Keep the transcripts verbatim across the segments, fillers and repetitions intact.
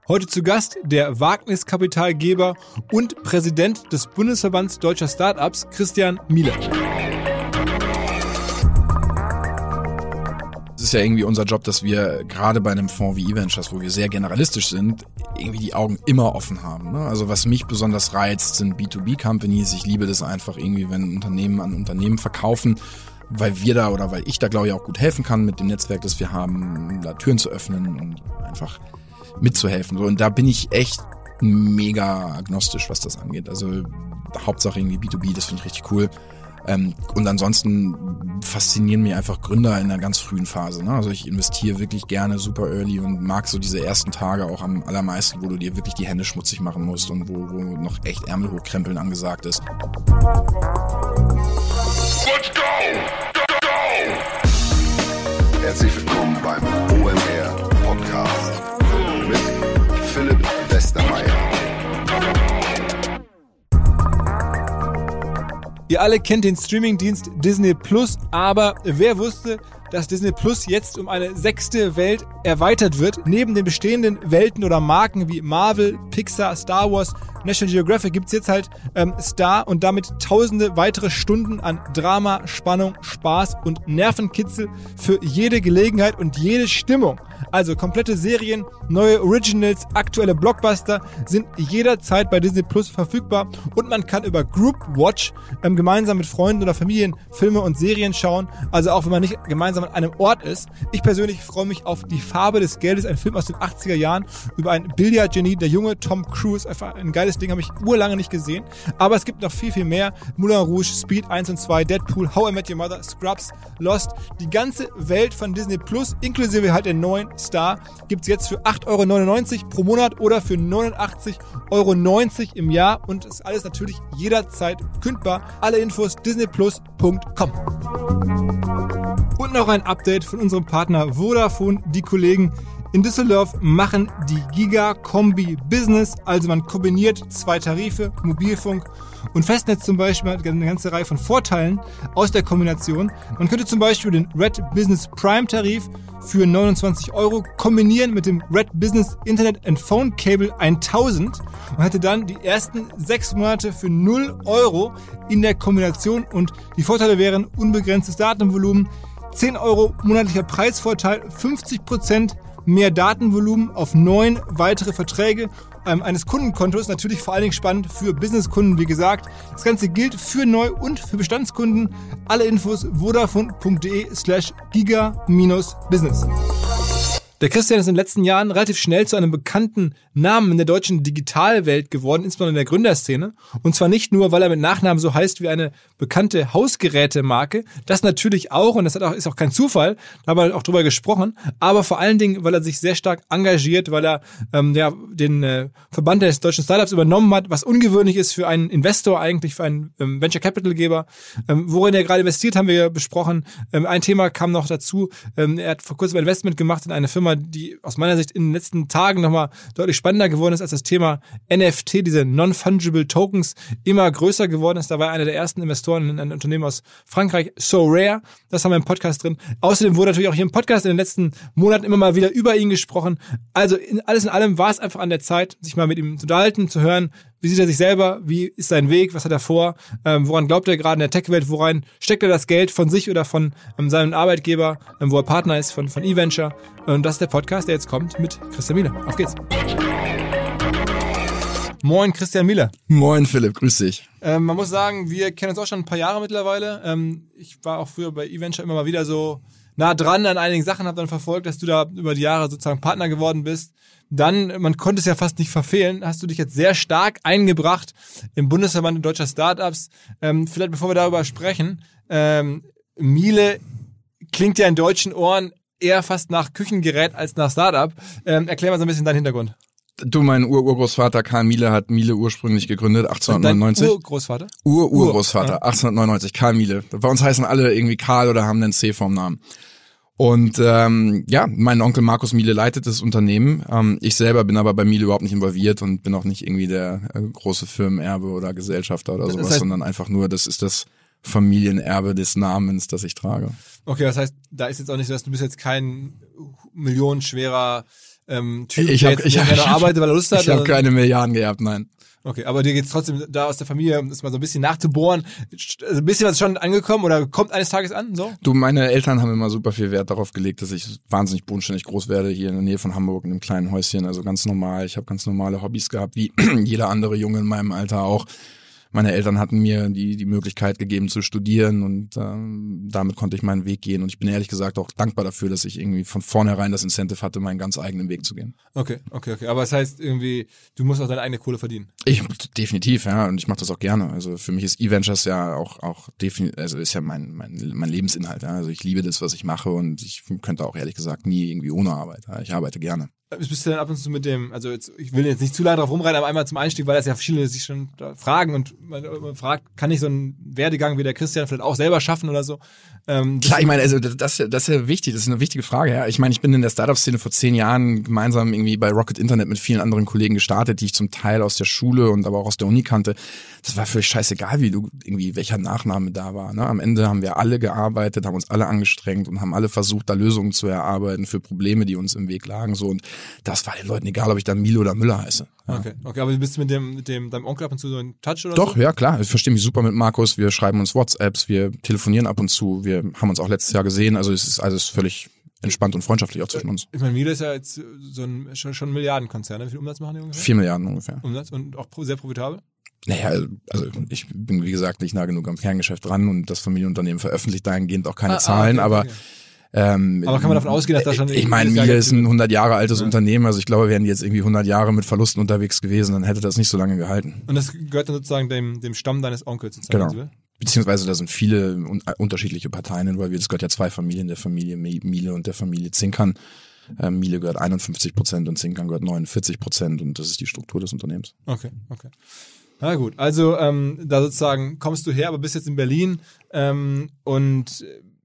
Heute zu Gast der Wagniskapitalgeber und Präsident des Bundesverbands Deutscher Startups, Christian Miele. Es ist ja irgendwie unser Job, dass wir gerade bei einem Fonds wie eVentures, wo wir sehr generalistisch sind, irgendwie die Augen immer offen haben. Ne? Also was mich besonders reizt, sind B zwei B Companies. Ich liebe das einfach irgendwie, wenn Unternehmen an Unternehmen verkaufen, weil wir da oder weil ich da, glaube ich, auch gut helfen kann mit dem Netzwerk, das wir haben, da Türen zu öffnen und einfach mitzuhelfen. So, und da bin ich echt mega agnostisch, was das angeht. Also Hauptsache irgendwie B zwei B, das finde ich richtig cool. Ähm, und ansonsten faszinieren mich einfach Gründer in einer ganz frühen Phase. Ne? Also ich investiere wirklich gerne super early und mag so diese ersten Tage auch am allermeisten, wo du dir wirklich die Hände schmutzig machen musst und wo, wo noch echt Ärmel hochkrempeln angesagt ist. Let's go! Go, go! Herzlich willkommen beim O M R Podcast mit Philipp Westermeier. Ihr alle kennt den Streamingdienst Disney Plus, aber wer wusste, dass Disney Plus jetzt um eine sechste Welt erweitert wird? Neben den bestehenden Welten oder Marken wie Marvel, Pixar, Star Wars, National Geographic gibt's jetzt halt ähm, Star und damit tausende weitere Stunden an Drama, Spannung, Spaß und Nervenkitzel für jede Gelegenheit und jede Stimmung. Also komplette Serien, neue Originals, aktuelle Blockbuster sind jederzeit bei Disney Plus verfügbar und man kann über Group Watch ähm, gemeinsam mit Freunden oder Familien Filme und Serien schauen, also auch wenn man nicht gemeinsam an einem Ort ist. Ich persönlich freue mich auf Die Farbe des Geldes, ein Film aus den achtziger Jahren über ein Billardgenie, der junge Tom Cruise, einfach ein geiles Ding, habe ich urlange nicht gesehen, aber es gibt noch viel, viel mehr. Moulin Rouge, Speed eins und zwei, Deadpool, How I Met Your Mother, Scrubs, Lost, die ganze Welt von Disney Plus, inklusive halt der neuen Star, gibt's jetzt für acht Euro neunundneunzig pro Monat oder für neunundachtzig Euro neunzig im Jahr und ist alles natürlich jederzeit kündbar. Alle Infos disney plus punkt com. Und noch ein Update von unserem Partner Vodafone. Die Kollegen in Düsseldorf machen die Giga-Kombi Business, also man kombiniert zwei Tarife, Mobilfunk und Festnetz zum Beispiel, hat eine ganze Reihe von Vorteilen aus der Kombination. Man könnte zum Beispiel den Red Business Prime Tarif für neunundzwanzig Euro kombinieren mit dem Red Business Internet and Phone Cable tausend und hätte dann die ersten sechs Monate für null Euro in der Kombination und die Vorteile wären unbegrenztes Datenvolumen, zehn Euro monatlicher Preisvorteil, fünfzig Prozent mehr Datenvolumen auf neun weitere Verträge ähm, eines Kundenkontos. Natürlich vor allen Dingen spannend für Businesskunden, wie gesagt. Das Ganze gilt für Neu- und für Bestandskunden. Alle Infos vodafone punkt de slash giga-business. Der Christian ist in den letzten Jahren relativ schnell zu einem bekannten Namen in der deutschen Digitalwelt geworden, insbesondere in der Gründerszene. Und zwar nicht nur, weil er mit Nachnamen so heißt wie eine bekannte Hausgerätemarke, das natürlich auch, und das hat auch, ist auch kein Zufall, da haben wir auch drüber gesprochen, aber vor allen Dingen, weil er sich sehr stark engagiert, weil er ähm, ja, den äh, Verband des deutschen Startups übernommen hat, was ungewöhnlich ist für einen Investor eigentlich, für einen ähm, Venture-Capital-Geber. Ähm, worin er gerade investiert, haben wir besprochen. Ähm, ein Thema kam noch dazu, ähm, er hat vor kurzem ein Investment gemacht in eine Firma, die aus meiner Sicht in den letzten Tagen nochmal deutlich spannender geworden ist, als das Thema N F T, diese Non-Fungible Tokens, immer größer geworden ist. Da war einer der ersten Investoren in ein Unternehmen aus Frankreich, SoRare. Das haben wir im Podcast drin. Außerdem wurde natürlich auch hier im Podcast in den letzten Monaten immer mal wieder über ihn gesprochen. Also in, alles in allem war es einfach an der Zeit, sich mal mit ihm zu unterhalten, zu hören, wie sieht er sich selber, wie ist sein Weg, was hat er vor, ähm, woran glaubt er gerade in der Tech-Welt, worein steckt er das Geld von sich oder von ähm, seinem Arbeitgeber, ähm, wo er Partner ist, von, von eVenture. Und das ist der Podcast, der jetzt kommt mit Christian Miele. Auf geht's. Moin, Christian Miele. Moin, Philipp, grüß dich. Ähm, man muss sagen, wir kennen uns auch schon ein paar Jahre mittlerweile. Ähm, ich war auch früher bei eVenture immer mal wieder so nah dran an einigen Sachen, habe dann verfolgt, dass du da über die Jahre sozusagen Partner geworden bist. Dann, man konnte es ja fast nicht verfehlen, hast du dich jetzt sehr stark eingebracht im Bundesverband deutscher Startups. Ähm, vielleicht bevor wir darüber sprechen, ähm, Miele klingt ja in deutschen Ohren eher fast nach Küchengerät als nach Startup. Ähm, erklär mal so ein bisschen deinen Hintergrund. Du, mein Ur-Urgroßvater Karl Miele hat Miele ursprünglich gegründet, achtzehnhundertneunundneunzig. Dein Urgroßvater? Ur-Urgroßvater, Ur, ja. achtzehnhundertneunundneunzig, Karl Miele. Bei uns heißen alle irgendwie Karl oder haben einen C vorm Namen. Und ähm, ja, mein Onkel Markus Miele leitet das Unternehmen. Ähm, ich selber bin aber bei Miele überhaupt nicht involviert und bin auch nicht irgendwie der äh, große Firmenerbe oder Gesellschafter oder sowas, das heißt, sondern einfach nur, das ist das Familienerbe des Namens, das ich trage. Okay, das heißt, da ist jetzt auch nicht so, dass du bist jetzt kein millionenschwerer ähm, Typ, ich der hab, jetzt ich nicht hab, mehr arbeitet, weil er Lust hat? Ich habe keine Milliarden geerbt, nein. Okay, aber dir geht's trotzdem da aus der Familie, um das mal so ein bisschen nachzubohren, also ein bisschen was schon angekommen oder kommt eines Tages an, so? Du, meine Eltern haben immer super viel Wert darauf gelegt, dass ich wahnsinnig bodenständig groß werde, hier in der Nähe von Hamburg in einem kleinen Häuschen, also ganz normal. Ich habe ganz normale Hobbys gehabt, wie jeder andere Junge in meinem Alter auch. Meine Eltern hatten mir die die Möglichkeit gegeben zu studieren und ähm, damit konnte ich meinen Weg gehen und ich bin ehrlich gesagt auch dankbar dafür, dass ich irgendwie von vornherein das Incentive hatte, meinen ganz eigenen Weg zu gehen. Okay, okay, okay. Aber das heißt irgendwie, du musst auch deine eigene Kohle verdienen. Ich definitiv, ja, und ich mache das auch gerne. Also für mich ist E-Ventures ja auch auch definitiv, also ist ja mein mein mein Lebensinhalt. Ja. Also ich liebe das, was ich mache und ich könnte auch ehrlich gesagt nie irgendwie ohne Arbeit. Ja. Ich arbeite gerne. Bist du denn ab und zu mit dem, also jetzt, ich will jetzt nicht zu lange drauf rumreiten, aber einmal zum Einstieg, weil das ja viele sich schon fragen und man, man fragt, kann ich so einen Werdegang wie der Christian vielleicht auch selber schaffen oder so? Ähm, Klar, ich meine, also das, das ist ja wichtig, das ist eine wichtige Frage. Ja. Ich meine, ich bin in der Startup-Szene vor zehn Jahren gemeinsam irgendwie bei Rocket Internet mit vielen anderen Kollegen gestartet, die ich zum Teil aus der Schule und aber auch aus der Uni kannte. Das war völlig scheißegal, wie du irgendwie welcher Nachname da war. Ne? Am Ende haben wir alle gearbeitet, haben uns alle angestrengt und haben alle versucht, da Lösungen zu erarbeiten für Probleme, die uns im Weg lagen. So und das war den Leuten egal, ob ich dann Miele oder Müller heiße. Ja. Okay, okay, aber du bist mit dem, mit dem, deinem Onkel ab und zu so in Touch oder Doch, so? ja klar. Ich verstehe mich super mit Markus. Wir schreiben uns WhatsApps, wir telefonieren ab und zu. Wir haben uns auch letztes Jahr gesehen. Also es ist alles völlig entspannt und freundschaftlich auch zwischen uns. Ich meine, Miele ist ja jetzt so ein schon, schon ein Milliardenkonzern. Ne? Wie viel Umsatz machen die ungefähr? Vier Milliarden ungefähr. Umsatz und auch sehr profitabel? Naja, also ich bin wie gesagt nicht nah genug am Kerngeschäft dran und das Familienunternehmen veröffentlicht dahingehend auch keine ah, Zahlen, ah, okay, aber okay. Ähm, Aber kann man davon ausgehen, dass da schon... Ich meine, Miele ist ein hundert Jahre altes ja. Unternehmen, also ich glaube, wären die jetzt irgendwie hundert Jahre mit Verlusten unterwegs gewesen, dann hätte das nicht so lange gehalten. Und das gehört dann sozusagen dem, dem Stamm deines Onkels? Genau. So. Beziehungsweise da sind viele un- unterschiedliche Parteien involviert. Es gehört ja zwei Familien, der Familie Miele und der Familie Zinkern. Ähm, Miele gehört einundfünfzig Prozent und Zinkern gehört neunundvierzig Prozent und das ist die Struktur des Unternehmens. Okay, okay. Na gut, also ähm, da sozusagen kommst du her, aber bist jetzt in Berlin ähm, und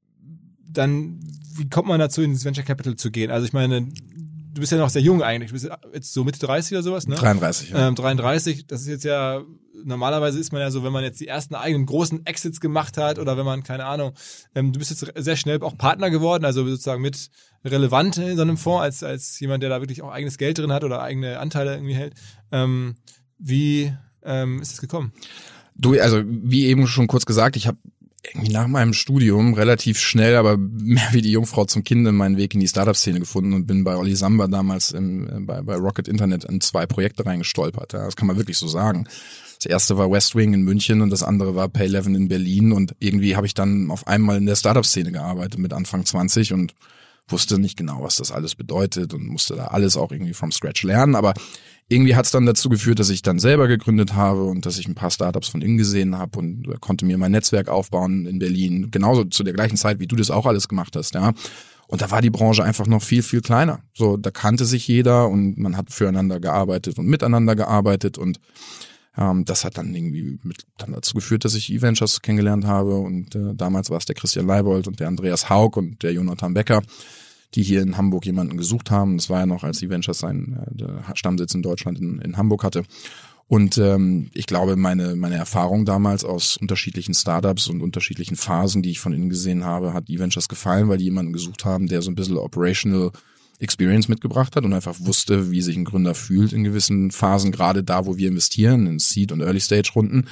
dann, wie kommt man dazu, ins Venture Capital zu gehen? Also ich meine, du bist ja noch sehr jung eigentlich, du bist jetzt so Mitte dreißig oder sowas, ne? dreiunddreißig, ja. Ähm, dreiunddreißig, das ist jetzt ja, normalerweise ist man ja so, wenn man jetzt die ersten eigenen großen Exits gemacht hat oder wenn man, keine Ahnung, ähm, du bist jetzt sehr schnell auch Partner geworden, also sozusagen mit relevant in so einem Fonds, als als jemand, der da wirklich auch eigenes Geld drin hat oder eigene Anteile irgendwie hält. Ähm, wie ähm, ist das gekommen? Du, also wie eben schon kurz gesagt, ich habe irgendwie nach meinem Studium relativ schnell, aber mehr wie die Jungfrau zum Kinde meinen Weg in die Startup-Szene gefunden und bin bei Olli Samba damals im, bei, bei Rocket Internet in zwei Projekte reingestolpert. Ja, das kann man wirklich so sagen. Das erste war West Wing in München und das andere war Pay eleven in Berlin und irgendwie habe ich dann auf einmal in der Startup-Szene gearbeitet mit Anfang zwanzig und wusste nicht genau, was das alles bedeutet und musste da alles auch irgendwie from scratch lernen, aber irgendwie hat es dann dazu geführt, dass ich dann selber gegründet habe und dass ich ein paar Startups von innen gesehen habe und konnte mir mein Netzwerk aufbauen in Berlin, genauso zu der gleichen Zeit, wie du das auch alles gemacht hast, ja. Und da war die Branche einfach noch viel, viel kleiner. So, da kannte sich jeder und man hat füreinander gearbeitet und miteinander gearbeitet und ähm, das hat dann irgendwie mit, dann dazu geführt, dass ich E-Ventures kennengelernt habe und äh, damals war es der Christian Leibold und der Andreas Haug und der Jonathan Becker, die hier in Hamburg jemanden gesucht haben. Das war ja noch, als E-Ventures seinen äh, Stammsitz in Deutschland in, in Hamburg hatte. Und ähm, ich glaube, meine meine Erfahrung damals aus unterschiedlichen Startups und unterschiedlichen Phasen, die ich von innen gesehen habe, hat E-Ventures gefallen, weil die jemanden gesucht haben, der so ein bisschen Operational Experience mitgebracht hat und einfach wusste, wie sich ein Gründer fühlt in gewissen Phasen, gerade da, wo wir investieren, in Seed- und Early-Stage-Runden.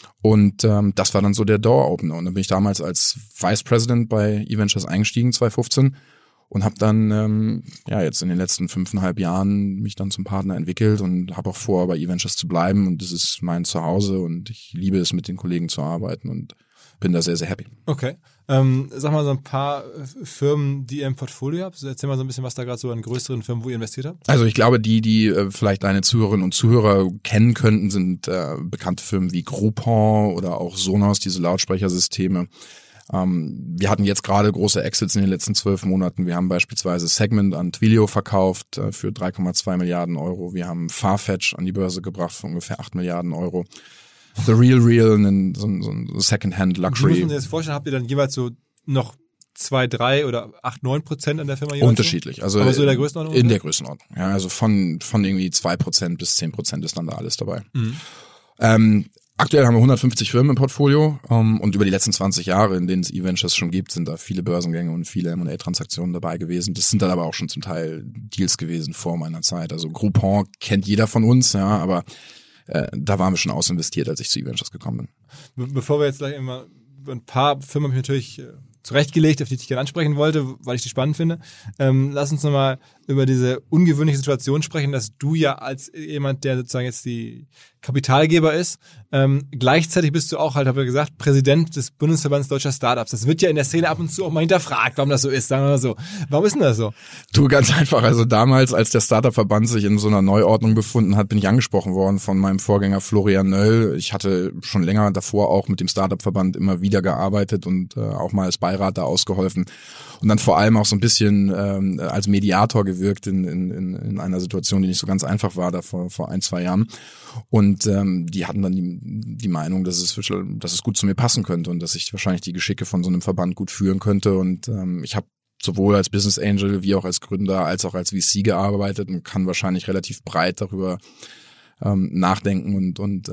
Und ähm, das war dann so der Door-Opener. Und dann bin ich damals als Vice President bei E-Ventures eingestiegen, zwanzig fünfzehn. Und habe dann ähm, ja jetzt in den letzten fünfeinhalb Jahren mich dann zum Partner entwickelt und habe auch vor, bei E-Ventures zu bleiben. Und das ist mein Zuhause und ich liebe es, mit den Kollegen zu arbeiten und bin da sehr, sehr happy. Okay. Ähm, sag mal so ein paar Firmen, die ihr im Portfolio habt. Erzähl mal so ein bisschen, was da gerade so an größeren Firmen, wo ihr investiert habt. Also ich glaube, die, die äh, vielleicht deine Zuhörerinnen und Zuhörer kennen könnten, sind äh, bekannte Firmen wie Groupon oder auch Sonos, diese Lautsprechersysteme. Ähm, wir hatten jetzt gerade große Exits in den letzten zwölf Monaten. Wir haben beispielsweise Segment an Twilio verkauft äh, für drei Komma zwei Milliarden Euro. Wir haben Farfetch an die Börse gebracht für ungefähr acht Milliarden Euro. The Real Real, ein, so ein, so ein Secondhand Luxury. Wie muss man sich das vorstellen? Habt ihr dann jeweils so noch zwei, drei oder acht, neun Prozent an der Firma jeweils? Unterschiedlich. Also aber so in der Größenordnung? In der Größenordnung. Ja, also von, von irgendwie zwei Prozent bis zehn Prozent ist dann da alles dabei. Mhm. Ähm, aktuell haben wir hundertfünfzig Firmen im Portfolio um, und über die letzten zwanzig Jahre, in denen es E-Ventures schon gibt, sind da viele Börsengänge und viele M und A-Transaktionen dabei gewesen. Das sind dann aber auch schon zum Teil Deals gewesen vor meiner Zeit. Also Groupon kennt jeder von uns, ja, aber äh, da waren wir schon ausinvestiert, als ich zu E-Ventures gekommen bin. Be- bevor wir jetzt gleich immer ein paar Firmen habe ich natürlich äh, zurechtgelegt, auf die ich dich gerne ansprechen wollte, weil ich die spannend finde. Ähm, lass uns nochmal über diese ungewöhnliche Situation sprechen, dass du ja als jemand, der sozusagen jetzt die Kapitalgeber ist, ähm, gleichzeitig bist du auch halt, habe ich gesagt, Präsident des Bundesverbands Deutscher Startups. Das wird ja in der Szene ab und zu auch mal hinterfragt, warum das so ist, sagen wir mal so. Warum ist denn das so? Du, ganz einfach, also damals, als der Startup-Verband sich in so einer Neuordnung befunden hat, bin ich angesprochen worden von meinem Vorgänger Florian Nöll. Ich hatte schon länger davor auch mit dem Startup-Verband immer wieder gearbeitet und äh, auch mal als Beirat da ausgeholfen und dann vor allem auch so ein bisschen ähm, als Mediator gewirkt in, in, in einer Situation, die nicht so ganz einfach war, da vor, vor ein, zwei Jahren. Und ähm, die hatten dann die, die Meinung, dass es, dass es gut zu mir passen könnte und dass ich wahrscheinlich die Geschicke von so einem Verband gut führen könnte. Und ähm, ich habe sowohl als Business Angel wie auch als Gründer als auch als V C gearbeitet und kann wahrscheinlich relativ breit darüber ähm, nachdenken und und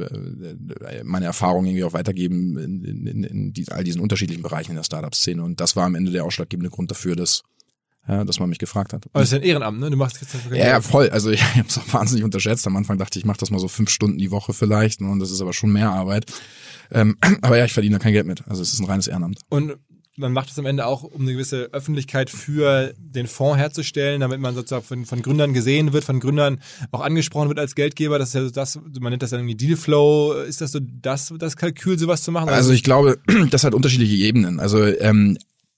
äh, meine Erfahrungen irgendwie auch weitergeben in, in, in die, all diesen unterschiedlichen Bereichen in der Startup-Szene. Und das war am Ende der ausschlaggebende Grund dafür, dass ja, dass man mich gefragt hat. Aber das ist ja ein Ehrenamt, ne? Du machst jetzt ja, ja, voll. Also ich habe es auch wahnsinnig unterschätzt. Am Anfang dachte ich, ich mache das mal so fünf Stunden die Woche vielleicht, und das ist aber schon mehr Arbeit. Ähm, aber ja, ich verdiene da kein Geld mit. Also es ist ein reines Ehrenamt. Und man macht es am Ende auch, um eine gewisse Öffentlichkeit für den Fonds herzustellen, damit man sozusagen von, von Gründern gesehen wird, von Gründern auch angesprochen wird als Geldgeber. Das ist ja so das, man nennt das dann irgendwie Dealflow. Ist das so das, das Kalkül, sowas zu machen? Also ich glaube, das hat unterschiedliche Ebenen. Also ähm,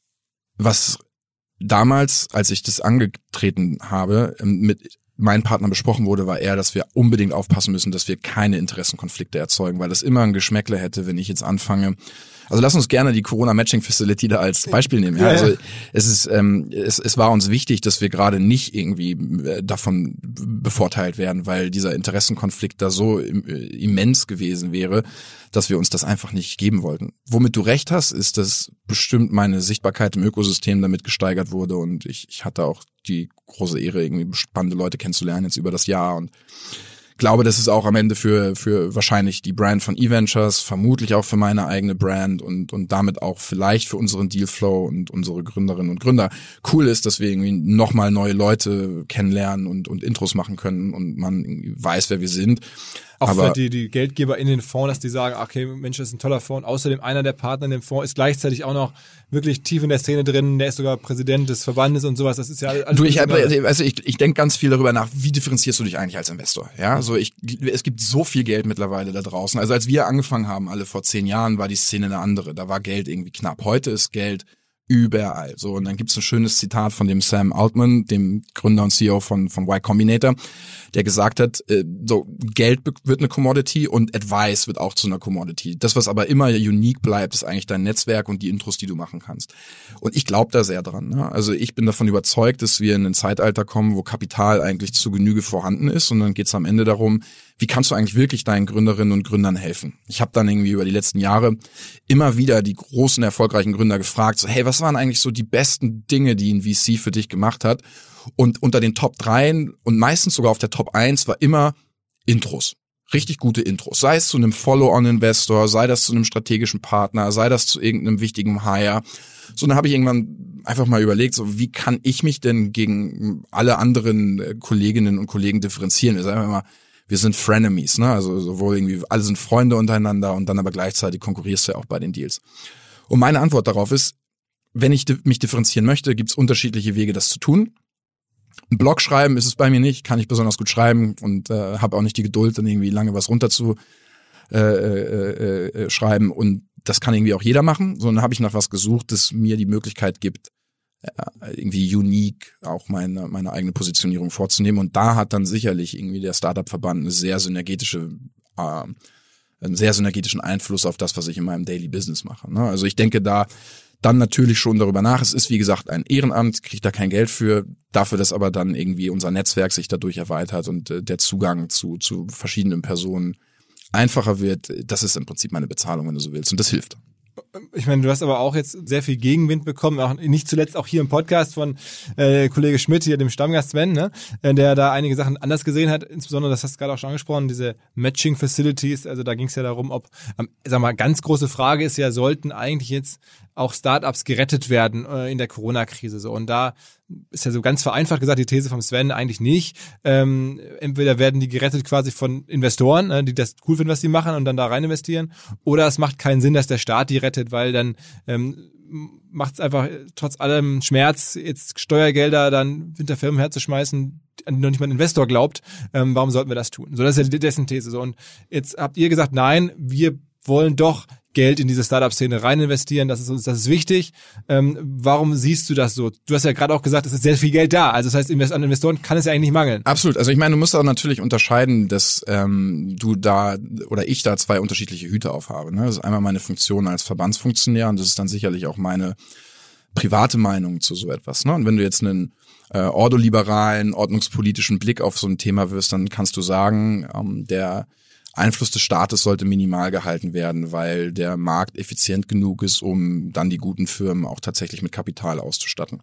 was damals, als ich das angetreten habe, mit meinem Partner besprochen wurde, war eher, dass wir unbedingt aufpassen müssen, dass wir keine Interessenkonflikte erzeugen, weil das immer ein Geschmäckle hätte, wenn ich jetzt anfange. Also lass uns gerne die Corona-Matching-Facility da als Beispiel nehmen. Ja, also es ist, ähm, es, es war uns wichtig, dass wir gerade nicht irgendwie davon bevorteilt werden, weil dieser Interessenkonflikt da so immens gewesen wäre, dass wir uns das einfach nicht geben wollten. Womit du recht hast, ist, dass bestimmt meine Sichtbarkeit im Ökosystem damit gesteigert wurde, und ich, ich hatte auch die große Ehre, irgendwie spannende Leute kennenzulernen jetzt über das Jahr, und glaube, das ist auch am Ende für für wahrscheinlich die Brand von E-Ventures, vermutlich auch für meine eigene Brand und und damit auch vielleicht für unseren Dealflow und unsere Gründerinnen und Gründer cool ist, dass wir irgendwie nochmal neue Leute kennenlernen und und Intros machen können und man irgendwie weiß, wer wir sind. Auch aber für die, die Geldgeber in den Fonds, dass die sagen, okay, Mensch, das ist ein toller Fonds. Außerdem einer der Partner in dem Fonds ist gleichzeitig auch noch wirklich tief in der Szene drin. Der ist sogar Präsident des Verbandes und sowas. Das ist ja alles. Du, ich, also ich, ich denke ganz viel darüber nach, wie differenzierst du dich eigentlich als Investor? Ja, also ich, es gibt so viel Geld mittlerweile da draußen. Also als wir angefangen haben, alle vor zehn Jahren, war die Szene eine andere. Da war Geld irgendwie knapp. Heute ist Geld überall. So, und dann gibt's ein schönes Zitat von dem Sam Altman, dem Gründer und C E O von von Y Combinator, der gesagt hat, äh, so Geld wird eine Commodity und Advice wird auch zu einer Commodity. Das, was aber immer unique bleibt, ist eigentlich dein Netzwerk und die Intros, die du machen kannst. Und ich glaube da sehr dran. Ne? Also ich bin davon überzeugt, dass wir in ein Zeitalter kommen, wo Kapital eigentlich zu Genüge vorhanden ist, und dann geht's am Ende darum, wie kannst du eigentlich wirklich deinen Gründerinnen und Gründern helfen? Ich habe dann irgendwie über die letzten Jahre immer wieder die großen, erfolgreichen Gründer gefragt, so hey, was waren eigentlich so die besten Dinge, die ein V C für dich gemacht hat? Und unter den Top dreien und meistens sogar auf der Top eins war immer Intros. Richtig gute Intros. Sei es zu einem Follow-on-Investor, sei das zu einem strategischen Partner, sei das zu irgendeinem wichtigen Hire. So, dann habe ich irgendwann einfach mal überlegt, so wie kann ich mich denn gegen alle anderen Kolleginnen und Kollegen differenzieren? Wir sagen immer, wir sind Frenemies, ne? Also sowohl irgendwie, alle sind Freunde untereinander, und dann aber gleichzeitig konkurrierst du ja auch bei den Deals. Und meine Antwort darauf ist, wenn ich mich differenzieren möchte, gibt es unterschiedliche Wege, das zu tun. Ein Blog schreiben ist es bei mir nicht, kann ich besonders gut schreiben und äh, habe auch nicht die Geduld, dann irgendwie lange was runter zu äh, äh, äh, schreiben, und das kann irgendwie auch jeder machen. So, dann habe ich nach was gesucht, das mir die Möglichkeit gibt, irgendwie unique auch meine meine eigene Positionierung vorzunehmen, und da hat dann sicherlich irgendwie der Startup-Verband eine sehr synergetische äh, einen sehr synergetischen Einfluss auf das, was ich in meinem Daily Business mache. Ne? Also ich denke da dann natürlich schon darüber nach. Es ist wie gesagt ein Ehrenamt, kriege da kein Geld für, dafür, dass aber dann irgendwie unser Netzwerk sich dadurch erweitert und äh, der Zugang zu zu verschiedenen Personen einfacher wird. Das ist im Prinzip meine Bezahlung, wenn du so willst, und das hilft. Ich meine, du hast aber auch jetzt sehr viel Gegenwind bekommen, auch nicht zuletzt auch hier im Podcast von äh, Kollege Schmidt, hier dem Stammgast Sven, ne, der da einige Sachen anders gesehen hat, insbesondere, das hast du gerade auch schon angesprochen, diese Matching Facilities, also da ging es ja darum, ob, ähm, sag mal, ganz große Frage ist ja, sollten eigentlich jetzt auch Startups gerettet werden äh, in der Corona-Krise, so, und da ist ja so ganz vereinfacht gesagt die These vom Sven eigentlich nicht. Ähm, entweder werden die gerettet quasi von Investoren, äh, die das cool finden, was die machen und dann da rein investieren, oder es macht keinen Sinn, dass der Staat die rettet, weil dann ähm, macht es einfach trotz allem Schmerz, jetzt Steuergelder dann hinter Firmen herzuschmeißen, an die noch nicht mal ein Investor glaubt. Ähm, warum sollten wir das tun? So, das ist ja dessen These. So, und jetzt habt ihr gesagt, nein, wir wollen doch Geld in diese Startup-Szene rein investieren, das ist uns, das ist wichtig. Ähm, warum siehst du das so? Du hast ja gerade auch gesagt, es ist sehr viel Geld da. Also das heißt, an Investoren kann es ja eigentlich nicht mangeln. Absolut. Also ich meine, du musst auch natürlich unterscheiden, dass ähm, du da oder ich da zwei unterschiedliche Hüte aufhabe. Ne? Das ist einmal meine Funktion als Verbandsfunktionär und das ist dann sicherlich auch meine private Meinung zu so etwas. Ne? Und wenn du jetzt einen äh, ordoliberalen, ordnungspolitischen Blick auf so ein Thema wirst, dann kannst du sagen, ähm, der Einfluss des Staates sollte minimal gehalten werden, weil der Markt effizient genug ist, um dann die guten Firmen auch tatsächlich mit Kapital auszustatten.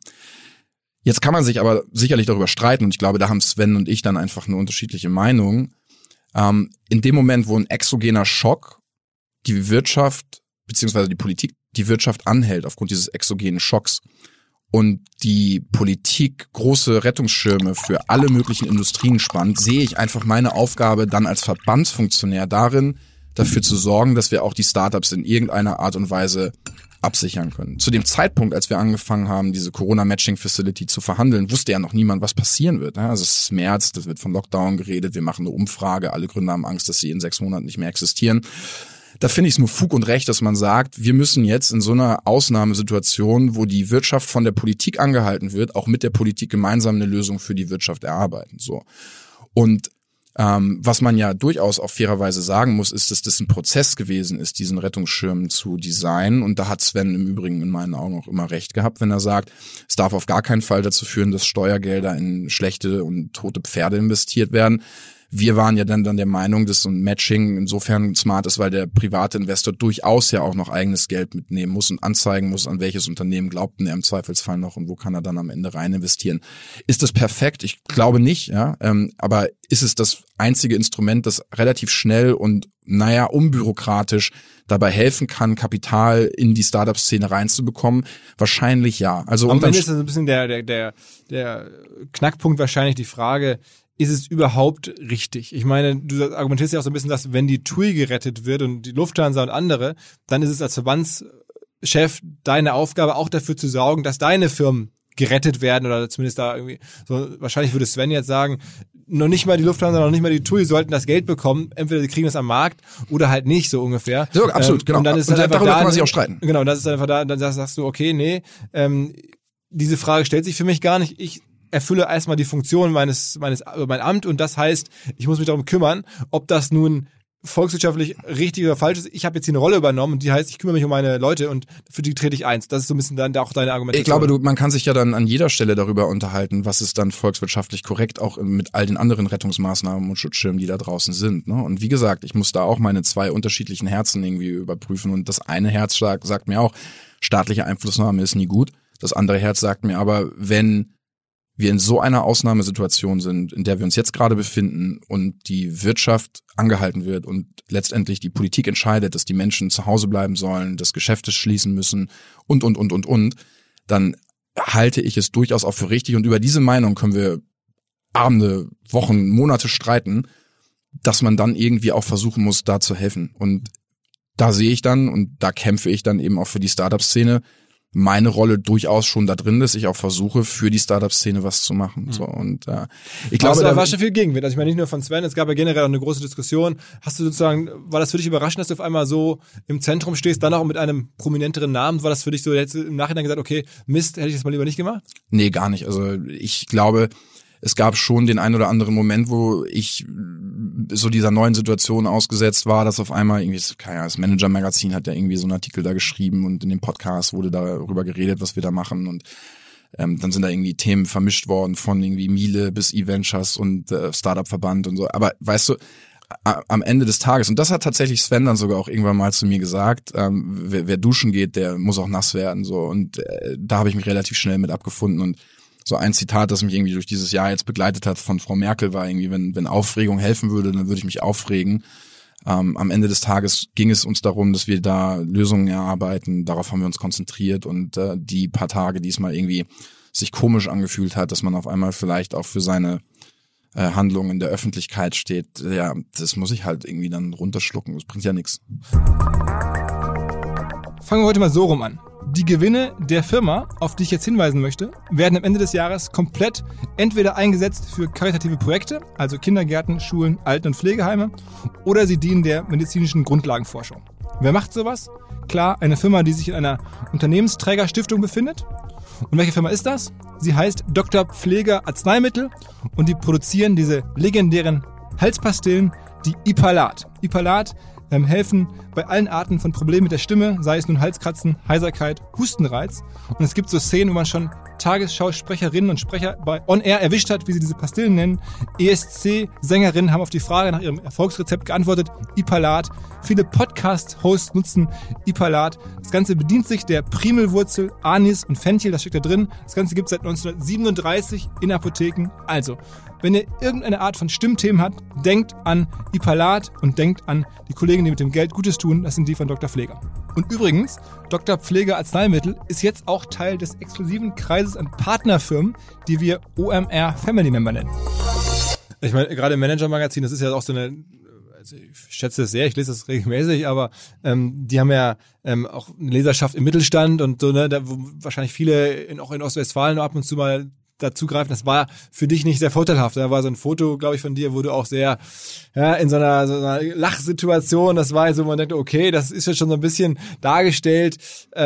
Jetzt kann man sich aber sicherlich darüber streiten und ich glaube, da haben Sven und ich dann einfach eine unterschiedliche Meinung. Ähm, in dem Moment, wo ein exogener Schock die Wirtschaft beziehungsweise die Politik die Wirtschaft anhält aufgrund dieses exogenen Schocks und die Politik große Rettungsschirme für alle möglichen Industrien spannt, sehe ich einfach meine Aufgabe dann als Verbandsfunktionär darin, dafür zu sorgen, dass wir auch die Startups in irgendeiner Art und Weise absichern können. Zu dem Zeitpunkt, als wir angefangen haben, diese Corona-Matching-Facility zu verhandeln, wusste ja noch niemand, was passieren wird. Also es ist März, das wird von Lockdown geredet, wir machen eine Umfrage, alle Gründer haben Angst, dass sie in sechs Monaten nicht mehr existieren. Da finde ich es nur Fug und Recht, dass man sagt, wir müssen jetzt in so einer Ausnahmesituation, wo die Wirtschaft von der Politik angehalten wird, auch mit der Politik gemeinsam eine Lösung für die Wirtschaft erarbeiten. So. Und ähm, was man ja durchaus auch fairerweise sagen muss, ist, dass das ein Prozess gewesen ist, diesen Rettungsschirm zu designen. Und da hat Sven im Übrigen in meinen Augen auch immer recht gehabt, wenn er sagt, es darf auf gar keinen Fall dazu führen, dass Steuergelder in schlechte und tote Pferde investiert werden. Wir waren ja dann, dann der Meinung, dass so ein Matching insofern smart ist, weil der private Investor durchaus ja auch noch eigenes Geld mitnehmen muss und anzeigen muss, an welches Unternehmen glaubten er im Zweifelsfall noch und wo kann er dann am Ende rein investieren. Ist das perfekt? Ich glaube nicht, ja. Ähm, aber ist es das einzige Instrument, das relativ schnell und, naja, unbürokratisch dabei helfen kann, Kapital in die Startup-Szene reinzubekommen? Wahrscheinlich ja. Also am Ende ist das ein bisschen der, der, der, der Knackpunkt wahrscheinlich die Frage, ist es überhaupt richtig? Ich meine, du argumentierst ja auch so ein bisschen, dass wenn die T U I gerettet wird und die Lufthansa und andere, dann ist es als Verbandschef deine Aufgabe, auch dafür zu sorgen, dass deine Firmen gerettet werden oder zumindest da irgendwie, so wahrscheinlich würde Sven jetzt sagen, noch nicht mal die Lufthansa, noch nicht mal die T U I sollten das Geld bekommen, entweder sie kriegen das am Markt oder halt nicht, so ungefähr. So, absolut, ähm, genau. Und dann ist und halt darüber da, kann man sich auch streiten. Genau, das ist einfach da, dann sagst du, okay, nee, ähm, diese Frage stellt sich für mich gar nicht. Ich erfülle erstmal die Funktion meines, meines, mein Amt und das heißt, ich muss mich darum kümmern, ob das nun volkswirtschaftlich richtig oder falsch ist. Ich habe jetzt hier eine Rolle übernommen und die heißt, ich kümmere mich um meine Leute und für die trete ich eins. Das ist so ein bisschen dann auch deine Argumentation. Ich glaube, du, man kann sich ja dann an jeder Stelle darüber unterhalten, was ist dann volkswirtschaftlich korrekt, auch mit all den anderen Rettungsmaßnahmen und Schutzschirmen, die da draußen sind. Ne? Und wie gesagt, ich muss da auch meine zwei unterschiedlichen Herzen irgendwie überprüfen und das eine Herz sagt, sagt mir auch, staatliche Einflussnahme ist nie gut. Das andere Herz sagt mir aber, wenn wir in so einer Ausnahmesituation sind, in der wir uns jetzt gerade befinden und die Wirtschaft angehalten wird und letztendlich die Politik entscheidet, dass die Menschen zu Hause bleiben sollen, dass Geschäfte schließen müssen und, und, und, und, und, dann halte ich es durchaus auch für richtig und über diese Meinung können wir Abende, Wochen, Monate streiten, dass man dann irgendwie auch versuchen muss, da zu helfen. Und da sehe ich dann und da kämpfe ich dann eben auch für die Startup-Szene, meine Rolle durchaus schon da drin, dass ich auch versuche, für die Startup-Szene was zu machen. So und äh, ich glaube, da war schon viel Gegenwind. Also ich meine nicht nur von Sven, es gab ja generell auch eine große Diskussion. Hast du sozusagen, war das für dich überraschend, dass du auf einmal so im Zentrum stehst, dann auch mit einem prominenteren Namen? War das für dich so, jetzt im Nachhinein gesagt, okay, Mist, hätte ich das mal lieber nicht gemacht? Nee, gar nicht. Also ich glaube, es gab schon den einen oder anderen Moment, wo ich so dieser neuen Situation ausgesetzt war, dass auf einmal irgendwie, keine Ahnung, das Manager-Magazin hat ja irgendwie so einen Artikel da geschrieben und in dem Podcast wurde darüber geredet, was wir da machen und ähm, dann sind da irgendwie Themen vermischt worden von irgendwie Miele bis E-Ventures und äh, Startup-Verband und so. Aber weißt du, am Ende des Tages, und das hat tatsächlich Sven dann sogar auch irgendwann mal zu mir gesagt, ähm, wer, wer duschen geht, der muss auch nass werden, so, und äh, da habe ich mich relativ schnell mit abgefunden. Und so ein Zitat, das mich irgendwie durch dieses Jahr jetzt begleitet hat von Frau Merkel, war irgendwie, wenn, wenn Aufregung helfen würde, dann würde ich mich aufregen. Ähm, am Ende des Tages ging es uns darum, dass wir da Lösungen erarbeiten, darauf haben wir uns konzentriert, und äh, die paar Tage, die es mal irgendwie sich komisch angefühlt hat, dass man auf einmal vielleicht auch für seine äh, Handlungen in der Öffentlichkeit steht, ja, das muss ich halt irgendwie dann runterschlucken, das bringt ja nichts. Fangen wir heute mal so rum an. Die Gewinne der Firma, auf die ich jetzt hinweisen möchte, werden am Ende des Jahres komplett entweder eingesetzt für karitative Projekte, also Kindergärten, Schulen, Alten- und Pflegeheime, oder sie dienen der medizinischen Grundlagenforschung. Wer macht sowas? Klar, eine Firma, die sich in einer Unternehmensträgerstiftung befindet. Und welche Firma ist das? Sie heißt Doktor Pfleger Arzneimittel, und die produzieren diese legendären Halspastillen, die Ipalat. Ipalat ähm, helfen bei allen Arten von Problemen mit der Stimme, sei es nun Halskratzen, Heiserkeit, Hustenreiz. Und es gibt so Szenen, wo man schon Tagesschausprecherinnen und Sprecher bei On Air erwischt hat, wie sie diese Pastillen nennen. E S C-Sängerinnen haben auf die Frage nach ihrem Erfolgsrezept geantwortet, Ipalat. Viele Podcast-Hosts nutzen Ipalat. Das Ganze bedient sich der Primelwurzel, Anis und Fenchel, das steckt da drin. Das Ganze gibt es seit neunzehnhundertsiebenunddreißig in Apotheken. Also, wenn ihr irgendeine Art von Stimmthemen habt, denkt an Ipalat und denkt an die Kollegen, die mit dem Geld Gutes tun. Das sind die von Doktor Pfleger. Und übrigens, Doktor Pfleger Arzneimittel ist jetzt auch Teil des exklusiven Kreises an Partnerfirmen, die wir O M R Family Member nennen. Ich meine, gerade im Manager-Magazin, das ist ja auch so eine, also ich schätze es sehr, ich lese das regelmäßig, aber ähm, die haben ja ähm, auch eine Leserschaft im Mittelstand und so, ne, da wo wahrscheinlich viele in, auch in Ostwestfalen ab und zu mal dazugreifen. Das war für dich nicht sehr vorteilhaft. Da war so ein Foto, glaube ich, von dir, wo du auch sehr ja, in so einer, so einer Lachsituation, das war so, man denkt, okay, das ist jetzt schon so ein bisschen dargestellt,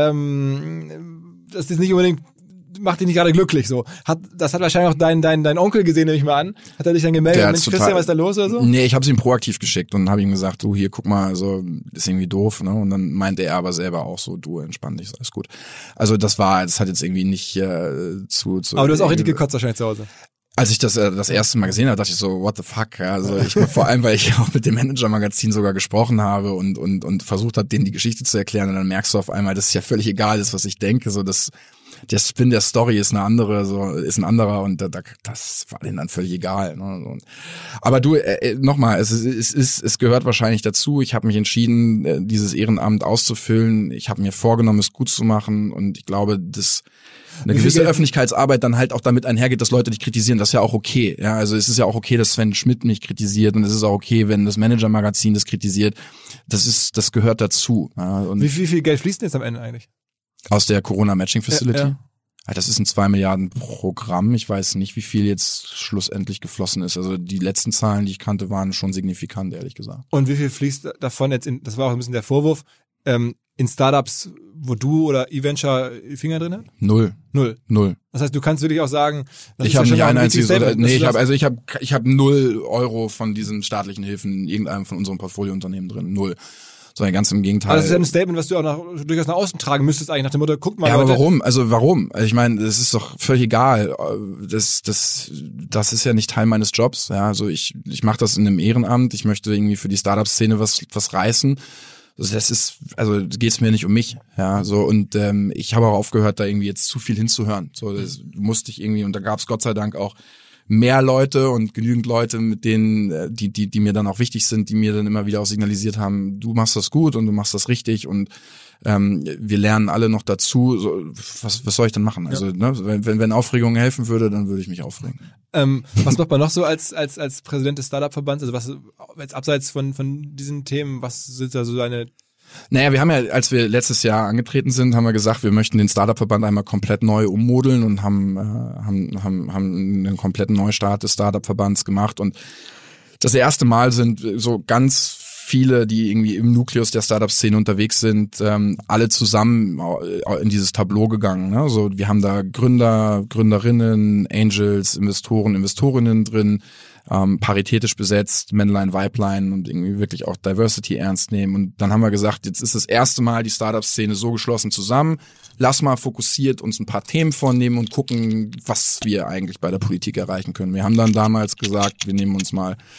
ähm, das ist nicht unbedingt, macht dich nicht gerade glücklich, so. Hat, das hat wahrscheinlich auch dein, dein, dein Onkel gesehen, nehme ich mal an. Hat er dich dann gemeldet, Mensch, Christian, was ist da los oder so? Nee, ich habe es ihm proaktiv geschickt und habe ihm gesagt, du, hier, guck mal, so, ist irgendwie doof, ne? Und dann meinte er aber selber auch so, du, entspann dich, alles gut. Also das war, das hat jetzt irgendwie nicht äh, zu, zu... Aber du hast auch richtig gekotzt wahrscheinlich zu Hause. Als ich das äh, das erste Mal gesehen habe, dachte ich so, what the fuck? Ja, also ich vor allem, weil ich auch mit dem Manager-Magazin sogar gesprochen habe und und und versucht habe, denen die Geschichte zu erklären, und dann merkst du auf einmal, dass es ja völlig egal ist, was ich denke, so dass der Spin der Story ist eine andere, so ist ein anderer, und da, da, das war denen dann völlig egal. Ne? Aber du, äh, nochmal, es ist, es ist, es gehört wahrscheinlich dazu. Ich habe mich entschieden, äh, dieses Ehrenamt auszufüllen. Ich habe mir vorgenommen, es gut zu machen, und ich glaube, dass eine gewisse Öffentlichkeitsarbeit dann halt auch damit einhergeht, dass Leute dich kritisieren. Das ist ja auch okay. Ja, also es ist ja auch okay, dass Sven Schmidt mich kritisiert, und es ist auch okay, wenn das Manager-Magazin das kritisiert. Das ist, das gehört dazu. Ja, und wie, wie viel Geld fließt denn jetzt am Ende eigentlich? Aus der Corona-Matching-Facility? Ja, ja. Das ist ein zwei Milliarden Programm. Ich weiß nicht, wie viel jetzt schlussendlich geflossen ist. Also die letzten Zahlen, die ich kannte, waren schon signifikant, ehrlich gesagt. Und wie viel fließt davon jetzt in, das war auch ein bisschen der Vorwurf, ähm, in Startups, wo du oder eVenture Finger drin hat? Null. Null. Null. Das heißt, du kannst wirklich auch sagen, das ich ist habe ja nicht ein einziges, oder, nee, ich hast, habe also ich habe ich habe null Euro von diesen staatlichen Hilfen in irgendeinem von unseren Portfoliounternehmen drin. Null. Sondern ganz im Gegenteil. Aber das ist ja ein Statement, was du auch nach, durchaus nach außen tragen müsstest, eigentlich nach dem Motto, guck mal. Ja, aber Leute. warum? Also warum? Also ich meine, das ist doch völlig egal. Das, das, das ist ja nicht Teil meines Jobs. Ja, also ich, ich mache das in einem Ehrenamt. Ich möchte irgendwie für die Startup-Szene was, was reißen. Also das ist, also geht's mir nicht um mich. Ja, so, und ähm, ich habe auch aufgehört, da irgendwie jetzt zu viel hinzuhören. So, das musste ich irgendwie, und da gab's Gott sei Dank auch mehr Leute und genügend Leute, mit denen, die, die, die mir dann auch wichtig sind, die mir dann immer wieder auch signalisiert haben, du machst das gut und du machst das richtig, und ähm, wir lernen alle noch dazu. So, was, was soll ich denn machen? Also, ja. ne, wenn, wenn Aufregung helfen würde, dann würde ich mich aufregen. Ähm, was macht man noch so als, als, als Präsident des Startup-Verbands? Also was, jetzt abseits von, von diesen Themen, was sind da so deine... Naja, wir haben ja, als wir letztes Jahr angetreten sind, haben wir gesagt, wir möchten den Startup-Verband einmal komplett neu ummodeln, und haben, äh, haben, haben, haben einen kompletten Neustart des Startup-Verbands gemacht. Und das erste Mal sind so ganz viele, die irgendwie im Nukleus der Startup-Szene unterwegs sind, ähm, alle zusammen in dieses Tableau gegangen. Ne? So, wir haben da Gründer, Gründerinnen, Angels, Investoren, Investorinnen drin, ähm, paritätisch besetzt, Männlein, Weiblein, und irgendwie wirklich auch Diversity ernst nehmen. Und dann haben wir gesagt, jetzt ist das erste Mal die Startup-Szene so geschlossen zusammen. Lass mal fokussiert uns ein paar Themen vornehmen und gucken, was wir eigentlich bei der Politik erreichen können. Wir haben dann damals gesagt, wir nehmen uns mal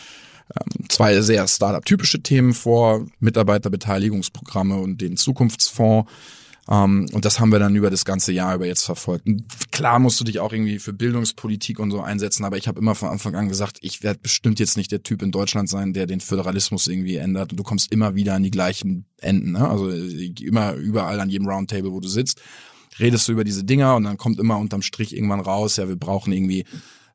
ähm, zwei sehr Startup-typische Themen vor, Mitarbeiterbeteiligungsprogramme und den Zukunftsfonds. Um, und das haben wir dann über das ganze Jahr über jetzt verfolgt. Und klar musst du dich auch irgendwie für Bildungspolitik und so einsetzen, aber ich habe immer von Anfang an gesagt, ich werde bestimmt jetzt nicht der Typ in Deutschland sein, der den Föderalismus irgendwie ändert. Und du kommst immer wieder an die gleichen Enden, ne? Also immer überall an jedem Roundtable, wo du sitzt, redest du über diese Dinger und dann kommt immer unterm Strich irgendwann raus, ja, wir brauchen irgendwie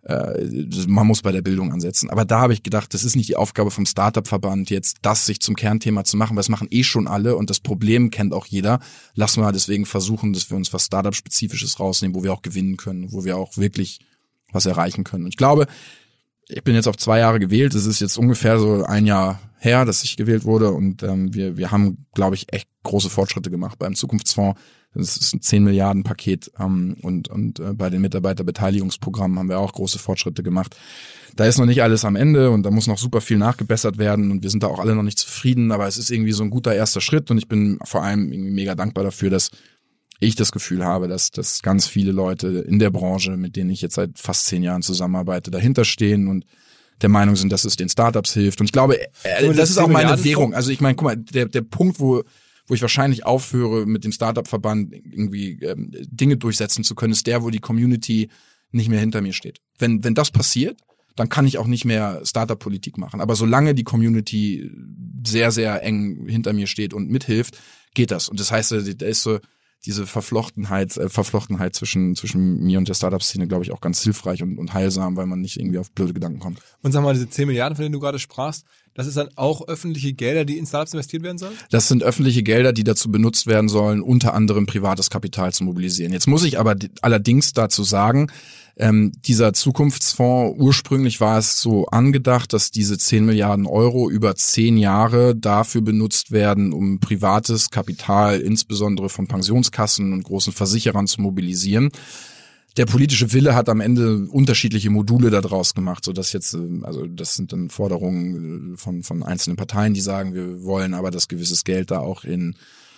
man muss bei der Bildung ansetzen. Aber da habe ich gedacht, das ist nicht die Aufgabe vom Startup-Verband, jetzt das sich zum Kernthema zu machen, weil das machen eh schon alle und das Problem kennt auch jeder. Lassen wir deswegen versuchen, dass wir uns was Startup-Spezifisches rausnehmen, wo wir auch gewinnen können, wo wir auch wirklich was erreichen können. Und ich glaube, ich bin jetzt auf zwei Jahre gewählt. Es ist jetzt ungefähr so ein Jahr her, dass ich gewählt wurde und ähm, wir wir haben, glaube ich, echt große Fortschritte gemacht beim Zukunftsfonds. Das ist ein zehn Milliarden Paket ähm, und und äh, bei den Mitarbeiterbeteiligungsprogrammen haben wir auch große Fortschritte gemacht. Da ist noch nicht alles am Ende und da muss noch super viel nachgebessert werden und wir sind da auch alle noch nicht zufrieden, aber es ist irgendwie so ein guter erster Schritt und ich bin vor allem irgendwie mega dankbar dafür, dass ich das Gefühl habe, dass dass ganz viele Leute in der Branche, mit denen ich jetzt seit fast zehn Jahren zusammenarbeite, dahinter stehen und der Meinung sind, dass es den Startups hilft. Und ich glaube, äh, das, das ist auch meine Währung. Also ich meine, guck mal, der der Punkt, wo wo ich wahrscheinlich aufhöre, mit dem Startup-Verband irgendwie ähm, Dinge durchsetzen zu können, ist der, wo die Community nicht mehr hinter mir steht. Wenn wenn das passiert, dann kann ich auch nicht mehr Startup-Politik machen. Aber solange die Community sehr, sehr eng hinter mir steht und mithilft, geht das. Und das heißt, da ist so diese Verflochtenheit, äh, Verflochtenheit zwischen zwischen mir und der Startup-Szene, glaube ich, auch ganz hilfreich und, und heilsam, weil man nicht irgendwie auf blöde Gedanken kommt. Und sag mal, diese zehn Milliarden, von denen du gerade sprachst, das ist dann auch öffentliche Gelder, die in Startups investiert werden sollen? Das sind öffentliche Gelder, die dazu benutzt werden sollen, unter anderem privates Kapital zu mobilisieren. Jetzt muss ich aber allerdings dazu sagen, ähm, dieser Zukunftsfonds, ursprünglich war es so angedacht, dass diese zehn Milliarden Euro über zehn Jahre dafür benutzt werden, um privates Kapital, insbesondere von Pensionskassen und großen Versicherern, zu mobilisieren. Der politische Wille hat am Ende unterschiedliche Module daraus gemacht, so dass jetzt, also das sind dann Forderungen von von einzelnen Parteien, die sagen, wir wollen aber, dass gewisses Geld da auch in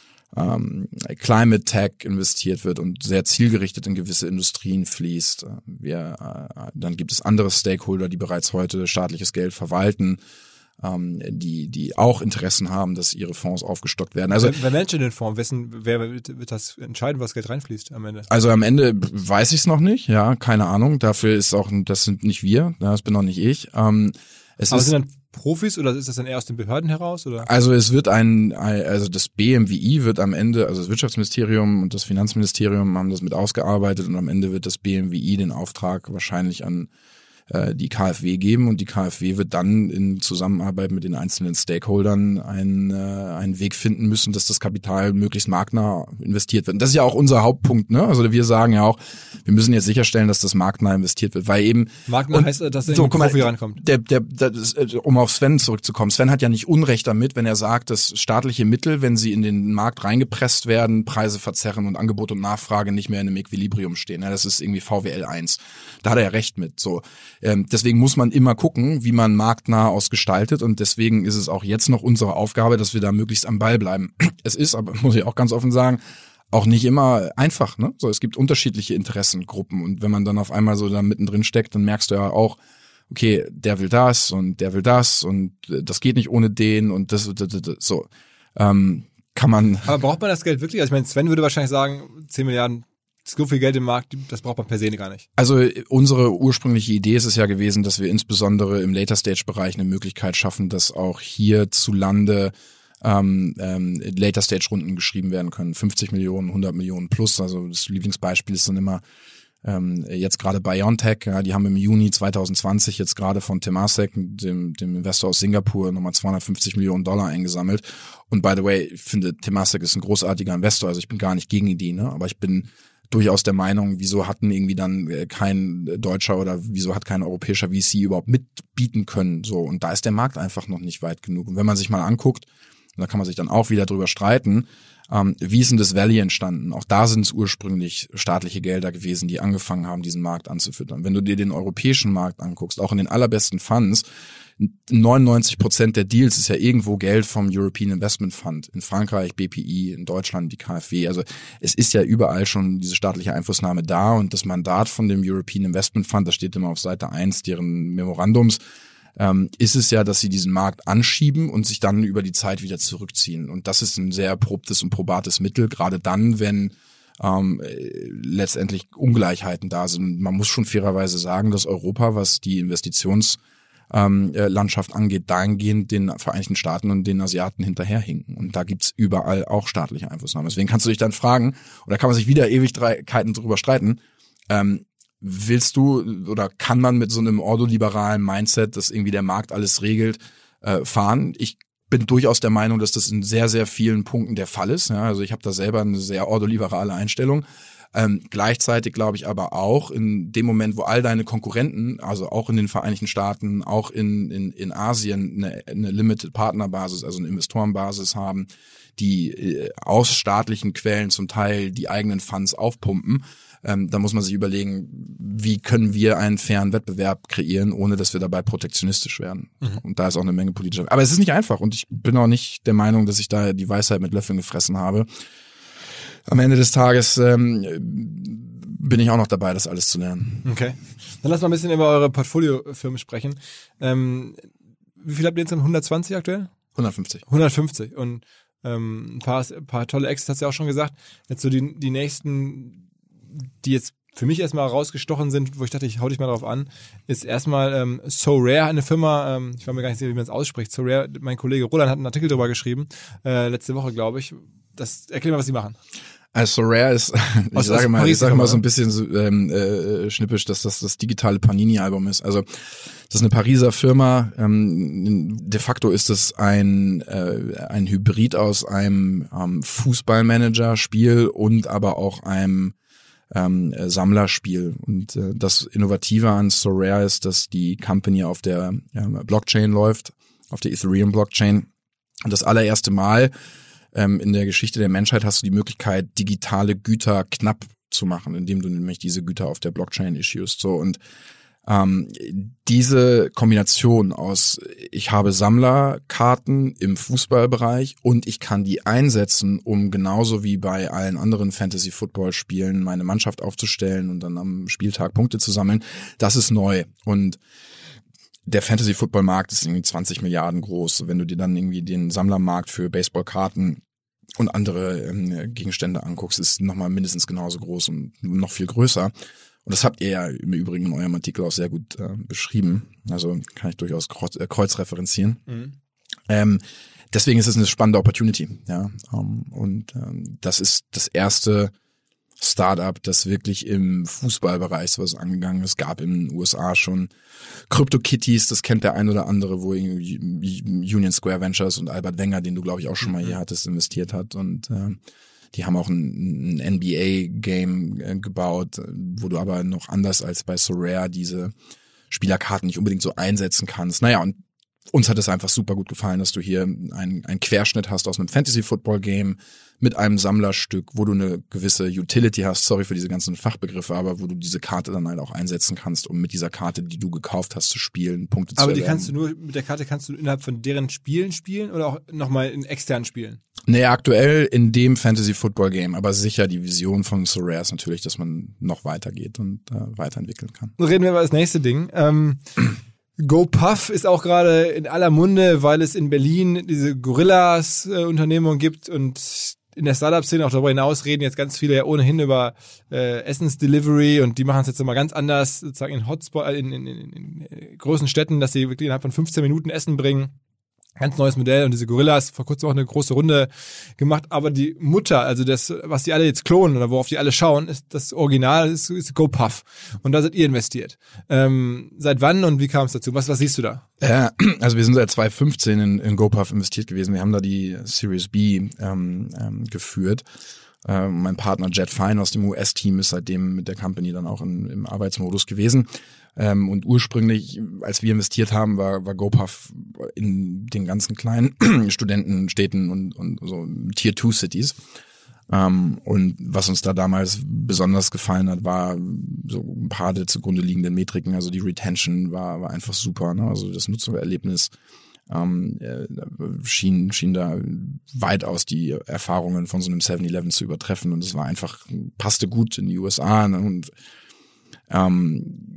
ähm, Climate Tech investiert wird und sehr zielgerichtet in gewisse Industrien fließt. Wir, äh, dann gibt es andere Stakeholder, die bereits heute staatliches Geld verwalten, ähm, die die auch Interessen haben, dass ihre Fonds aufgestockt werden. Also wer, wer managt den Fonds? Wessen, wer wird, wird das entscheiden, was Geld reinfließt am Ende? Also am Ende weiß ich es noch nicht, ja, keine Ahnung. Dafür ist auch, das sind nicht wir, das bin auch nicht ich. Ähm, es Aber ist, sind dann Profis oder ist das dann eher aus den Behörden heraus? Oder? Also es wird ein, also das B M W I wird am Ende, also das Wirtschaftsministerium und das Finanzministerium haben das mit ausgearbeitet und am Ende wird das B M W I den Auftrag wahrscheinlich an die K f W geben und die K f W wird dann in Zusammenarbeit mit den einzelnen Stakeholdern einen, äh, einen Weg finden müssen, dass das Kapital möglichst marktnah investiert wird. Und das ist ja auch unser Hauptpunkt, ne? Also wir sagen ja auch, wir müssen jetzt sicherstellen, dass das marktnah investiert wird, weil eben marktnah und, heißt, dass so, ein Profi rankommt. Der, der, der, um auf Sven zurückzukommen, Sven hat ja nicht Unrecht damit, wenn er sagt, dass staatliche Mittel, wenn sie in den Markt reingepresst werden, Preise verzerren und Angebot und Nachfrage nicht mehr in einem Equilibrium stehen. Ja, das ist irgendwie V W L eins. Da hat er ja recht mit. So. Ähm, deswegen muss man immer gucken, wie man marktnah ausgestaltet und deswegen ist es auch jetzt noch unsere Aufgabe, dass wir da möglichst am Ball bleiben. Es ist, aber muss ich auch ganz offen sagen, auch nicht immer einfach, ne? So, es gibt unterschiedliche Interessengruppen und wenn man dann auf einmal so da mittendrin steckt, dann merkst du ja auch, okay, der will das und der will das und das geht nicht ohne den und das, das, das so. Ähm, kann man. Aber braucht man das Geld wirklich? Also ich meine, Sven würde wahrscheinlich sagen, zehn Milliarden, so viel Geld im Markt, das braucht man per se gar nicht. Also unsere ursprüngliche Idee ist es ja gewesen, dass wir insbesondere im Later-Stage-Bereich eine Möglichkeit schaffen, dass auch hierzulande ähm, ähm, Later-Stage-Runden geschrieben werden können. fünfzig Millionen, hundert Millionen plus. Also das Lieblingsbeispiel ist dann immer ähm, jetzt gerade BioNTech. Ja, die haben im Juni zwanzig zwanzig jetzt gerade von Temasek, dem, dem Investor aus Singapur, nochmal zweihundertfünfzig Millionen Dollar eingesammelt. Und by the way, ich finde, Temasek ist ein großartiger Investor. Also ich bin gar nicht gegen die, ne? Aber ich bin durchaus der Meinung, wieso hatten irgendwie dann kein Deutscher oder wieso hat kein europäischer V C überhaupt mitbieten können, so. Und da ist der Markt einfach noch nicht weit genug. Und wenn man sich mal anguckt, und da kann man sich dann auch wieder drüber streiten, ähm, wie ist denn das Valley entstanden? Auch da sind es ursprünglich staatliche Gelder gewesen, die angefangen haben, diesen Markt anzufüttern. Wenn du dir den europäischen Markt anguckst, auch in den allerbesten Funds, neunundneunzig Prozent der Deals ist ja irgendwo Geld vom European Investment Fund. In Frankreich B P I, in Deutschland die K f W. Also es ist ja überall schon diese staatliche Einflussnahme da und das Mandat von dem European Investment Fund, das steht immer auf Seite eins deren Memorandums, ähm, ist es ja, dass sie diesen Markt anschieben und sich dann über die Zeit wieder zurückziehen. Und das ist ein sehr erprobtes und probates Mittel, gerade dann, wenn ähm, letztendlich Ungleichheiten da sind. Man muss schon fairerweise sagen, dass Europa, was die Investitions Ähm, äh, Landschaft angeht, dahingehend den Vereinigten Staaten und den Asiaten hinterherhinken. Und da gibt's überall auch staatliche Einflussnahme. Deswegen kannst du dich dann fragen, oder kann man sich wieder Ewigkeiten drüber streiten, ähm, willst du oder kann man mit so einem ordoliberalen Mindset, dass irgendwie der Markt alles regelt, äh, fahren? Ich bin durchaus der Meinung, dass das in sehr, sehr vielen Punkten der Fall ist. Ja, also ich habe da selber eine sehr ordoliberale Einstellung. Ähm, gleichzeitig glaube ich aber auch, in dem Moment, wo all deine Konkurrenten, also auch in den Vereinigten Staaten, auch in in, in Asien eine, eine Limited Partnerbasis, also eine Investorenbasis haben, die äh, aus staatlichen Quellen zum Teil die eigenen Funds aufpumpen, ähm, da muss man sich überlegen, wie können wir einen fairen Wettbewerb kreieren, ohne dass wir dabei protektionistisch werden. Mhm. Und da ist auch eine Menge politischer. Aber es ist nicht einfach und ich bin auch nicht der Meinung, dass ich da die Weisheit mit Löffeln gefressen habe. Am Ende des Tages ähm, bin ich auch noch dabei, das alles zu lernen. Okay. Dann lass mal ein bisschen über eure Portfoliofirmen sprechen. Ähm, wie viel habt ihr jetzt? hundertzwanzig aktuell? hundertfünfzig. hundertfünfzig. Und ähm, ein paar, ein paar tolle Exits hast du ja auch schon gesagt. Jetzt so die, die nächsten, die jetzt für mich erstmal rausgestochen sind, wo ich dachte, ich hau dich mal drauf an, ist erstmal ähm, SoRare, eine Firma, ähm, ich war mir gar nicht sicher, wie man es ausspricht. SoRare, mein Kollege Roland hat einen Artikel darüber geschrieben, äh, letzte Woche, glaube ich. Das, erklär mal, was sie machen. Also SoRare ist, ich aus, sage aus mal, Paris ich sage mal so ein oder? bisschen so, ähm, äh, schnippisch, dass das das digitale Panini-Album ist. Also das ist eine Pariser Firma. Ähm, de facto ist es ein äh, ein Hybrid aus einem ähm, Fußballmanager-Spiel und aber auch einem ähm, Sammlerspiel. Und äh, das Innovative an SoRare ist, dass die Company auf der ja, Blockchain läuft, auf der Ethereum-Blockchain. Und das allererste Mal in der Geschichte der Menschheit hast du die Möglichkeit, digitale Güter knapp zu machen, indem du nämlich diese Güter auf der Blockchain issuest. So und ähm, diese Kombination aus, ich habe Sammlerkarten im Fußballbereich und ich kann die einsetzen, um genauso wie bei allen anderen Fantasy-Football-Spielen meine Mannschaft aufzustellen und dann am Spieltag Punkte zu sammeln, das ist neu. Und der Fantasy-Football-Markt ist irgendwie zwanzig Milliarden groß. Wenn du dir dann irgendwie den Sammlermarkt für Baseballkarten und andere ähm, Gegenstände anguckst, ist nochmal mindestens genauso groß und noch viel größer. Und das habt ihr ja im Übrigen in eurem Artikel auch sehr gut äh, beschrieben. Also kann ich durchaus kreuz, äh, kreuzreferenzieren. Mhm. Ähm, deswegen ist es eine spannende Opportunity. Ja, um, und ähm, das ist das erste Startup, das wirklich im Fußballbereich was angegangen ist. Es gab in den U S A schon CryptoKitties, das kennt der ein oder andere, wo Union Square Ventures und Albert Wenger, den du glaube ich auch schon mal hier hattest, investiert hat. Und äh, die haben auch ein, ein N B A-Game äh, gebaut, wo du aber noch anders als bei SoRare diese Spielerkarten nicht unbedingt so einsetzen kannst. Naja, und uns hat es einfach super gut gefallen, dass du hier einen, einen Querschnitt hast aus einem Fantasy-Football-Game mit einem Sammlerstück, wo du eine gewisse Utility hast, sorry für diese ganzen Fachbegriffe, aber wo du diese Karte dann halt auch einsetzen kannst, um mit dieser Karte, die du gekauft hast, zu spielen, Punkte zu erwerben. Aber die kannst du nur, mit der Karte kannst du innerhalb von deren Spielen spielen oder auch nochmal in externen Spielen? Nee, aktuell in dem Fantasy-Football-Game, aber sicher die Vision von SoRare ist natürlich, dass man noch weitergeht und äh, weiterentwickeln kann. Reden wir über das nächste Ding. Ähm, GoPuff ist auch gerade in aller Munde, weil es in Berlin diese Gorillas-Unternehmung gibt und in der Startup-Szene auch darüber hinaus reden jetzt ganz viele ja ohnehin über äh, Essensdelivery und die machen es jetzt immer ganz anders, sozusagen in Hotspot, in, in, in, in großen Städten, dass sie wirklich innerhalb von fünfzehn Minuten Essen bringen. Ganz neues Modell und diese Gorillas, vor kurzem auch eine große Runde gemacht, aber die Mutter, also das, was die alle jetzt klonen oder worauf die alle schauen, ist das Original, ist, ist GoPuff. Und da seid ihr investiert. Ähm, seit wann und wie kam es dazu? Was, was siehst du da? Ja, also wir sind seit zwanzig fünfzehn in, in GoPuff investiert gewesen. Wir haben da die Series B ähm, ähm, geführt. Ähm, mein Partner Jed Fine aus dem U S-Team ist seitdem mit der Company dann auch in, im Arbeitsmodus gewesen. Ähm, und ursprünglich, als wir investiert haben, war, war GoPuff in den ganzen kleinen Studentenstädten und, und so Tier zwei Cities. Ähm, und was uns da damals besonders gefallen hat, war so ein paar der zugrunde liegenden Metriken. Also die Retention war, war einfach super, ne? Also das Nutzererlebnis ähm, äh, schien, schien da weitaus die Erfahrungen von so einem seven eleven zu übertreffen. Und es war einfach, passte gut in die U S A, ne? Und ähm,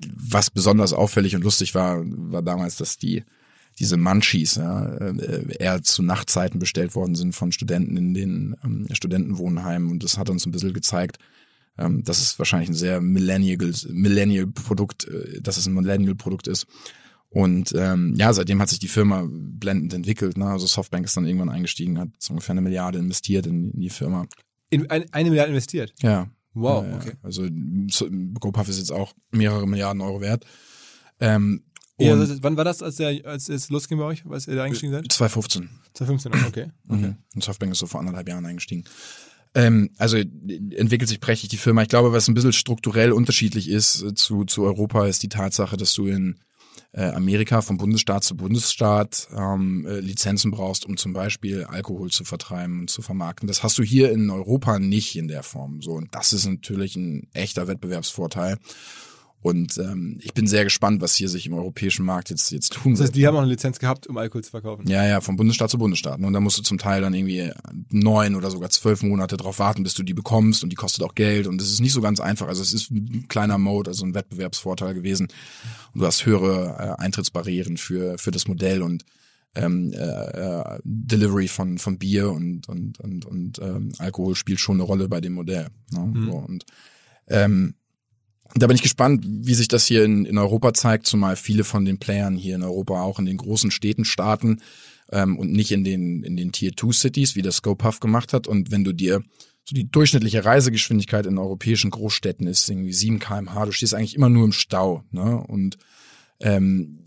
was besonders auffällig und lustig war, war damals, dass die diese Munchies ja, äh, eher zu Nachtzeiten bestellt worden sind von Studenten in den ähm, Studentenwohnheimen. Und das hat uns ein bisschen gezeigt, ähm, dass es wahrscheinlich ein sehr Millennial, Millennial Produkt, äh, dass es ein Millennial Produkt ist. Und ähm, ja, seitdem hat sich die Firma blendend entwickelt. Ne? Also Softbank ist dann irgendwann eingestiegen, hat so ungefähr eine Milliarde investiert in, in die Firma. In ein, eine Milliarde investiert? Ja. Wow, ja, okay. Also GoPuff ist jetzt auch mehrere Milliarden Euro wert. Ähm, Ja, also, wann war das, als, der, als es losging bei euch, als ihr da eingestiegen seid? zwanzig fünfzehn. zwanzig fünfzehn, okay. okay. Mhm. Und Softbank ist so vor anderthalb Jahren eingestiegen. Ähm, also entwickelt sich prächtig die Firma. Ich glaube, was ein bisschen strukturell unterschiedlich ist äh, zu, zu Europa, ist die Tatsache, dass du in äh, Amerika von Bundesstaat zu Bundesstaat ähm, äh, Lizenzen brauchst, um zum Beispiel Alkohol zu vertreiben und zu vermarkten. Das hast du hier in Europa nicht in der Form. So, und das ist natürlich ein echter Wettbewerbsvorteil. Und ähm, ich bin sehr gespannt, was hier sich im europäischen Markt jetzt jetzt tun wird. Das heißt, die haben auch eine Lizenz gehabt, um Alkohol zu verkaufen? Ja, ja, von Bundesstaat zu Bundesstaat. Und da musst du zum Teil dann irgendwie neun oder sogar zwölf Monate drauf warten, bis du die bekommst. Und die kostet auch Geld. Und es ist nicht so ganz einfach. Also es ist ein kleiner Mode, also ein Wettbewerbsvorteil gewesen. Und du hast höhere äh, Eintrittsbarrieren für für das Modell und ähm, äh, Delivery von von Bier und und und und ähm, Alkohol spielt schon eine Rolle bei dem Modell. Ne? Mhm. So, und ähm, da bin ich gespannt, wie sich das hier in, in Europa zeigt, zumal viele von den Playern hier in Europa auch in den großen Städten starten ähm, und nicht in den in den Tier zwei Cities, wie das GoPuff gemacht hat. Und wenn du dir so die durchschnittliche Reisegeschwindigkeit in europäischen Großstädten ist, irgendwie sieben Kilometer pro Stunde, du stehst eigentlich immer nur im Stau. Ne? Und ähm,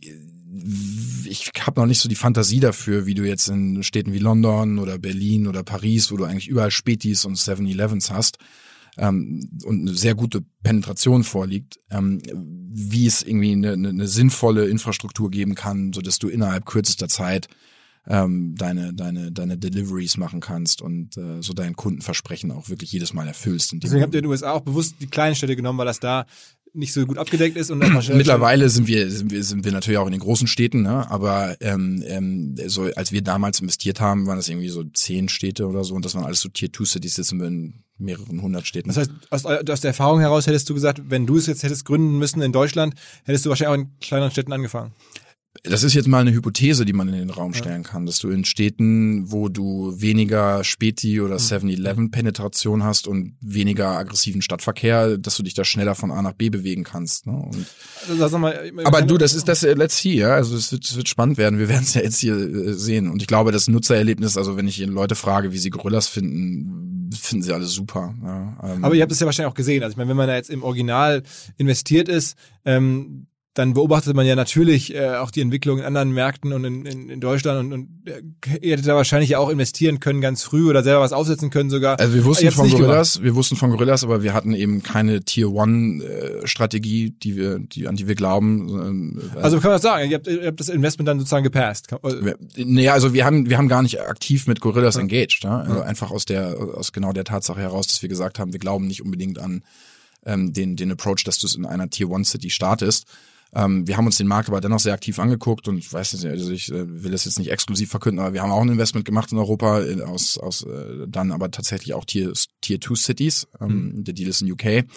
ich habe noch nicht so die Fantasie dafür, wie du jetzt in Städten wie London oder Berlin oder Paris, wo du eigentlich überall Spätis und seven elevens hast, Ähm, und eine sehr gute Penetration vorliegt, ähm, wie es irgendwie eine, eine, eine sinnvolle Infrastruktur geben kann, so dass du innerhalb kürzester Zeit ähm, deine deine deine Deliveries machen kannst und äh, so dein Kundenversprechen auch wirklich jedes Mal erfüllst. Deswegen habt ihr in den U S A auch bewusst die kleinen Städte genommen, weil das da nicht so gut abgedeckt ist. Und mittlerweile sind wir sind wir sind wir natürlich auch in den großen Städten, ne? Aber ähm, ähm, so als wir damals investiert haben, waren das irgendwie so zehn Städte oder so und das waren alles so Tier zwei Cities. Jetzt sind wir in mehreren hundert Städten. Das heißt, aus, aus der Erfahrung heraus hättest du gesagt, wenn du es jetzt hättest gründen müssen in Deutschland, hättest du wahrscheinlich auch in kleineren Städten angefangen. Das ist jetzt mal eine Hypothese, die man in den Raum stellen kann, dass du in Städten, wo du weniger Späti oder seven eleven Penetration hast und weniger aggressiven Stadtverkehr, dass du dich da schneller von A nach B bewegen kannst. Ne? Und also, sag mal, aber du, das ist das, let's see, ja, also es wird, es wird spannend werden, wir werden es ja jetzt hier äh, sehen und ich glaube, das Nutzererlebnis, also wenn ich Leute frage, wie sie Gorillas finden, finden sie alles super. Ja, ähm. Aber ihr habt es ja wahrscheinlich auch gesehen, also ich meine, wenn man da jetzt im Original investiert ist, ähm, dann beobachtet man ja natürlich äh, auch die Entwicklung in anderen Märkten und in, in, in Deutschland und, und äh, ihr hättet da wahrscheinlich ja auch investieren können ganz früh oder selber was aufsetzen können sogar. Also wir wussten von Gorillas, wir wussten von Gorillas, aber wir hatten eben keine Tier One äh, Strategie, die wir, die an die wir glauben. Äh, also kann man das sagen? Ihr habt, ihr habt das Investment dann sozusagen gepasst. Wir, nee, also wir haben wir haben gar nicht aktiv mit Gorillas ja. engaged, ja? Also ja. einfach aus der aus genau der Tatsache heraus, dass wir gesagt haben, wir glauben nicht unbedingt an ähm, den den Approach, dass du es in einer Tier One City startest. Ähm, wir haben uns den Markt aber dennoch sehr aktiv angeguckt und ich weiß nicht, also ich äh, will das jetzt nicht exklusiv verkünden, aber wir haben auch ein Investment gemacht in Europa in, aus aus äh, dann aber tatsächlich auch Tier Tier Two Cities. Ähm, mhm. Der Deal ist in U K.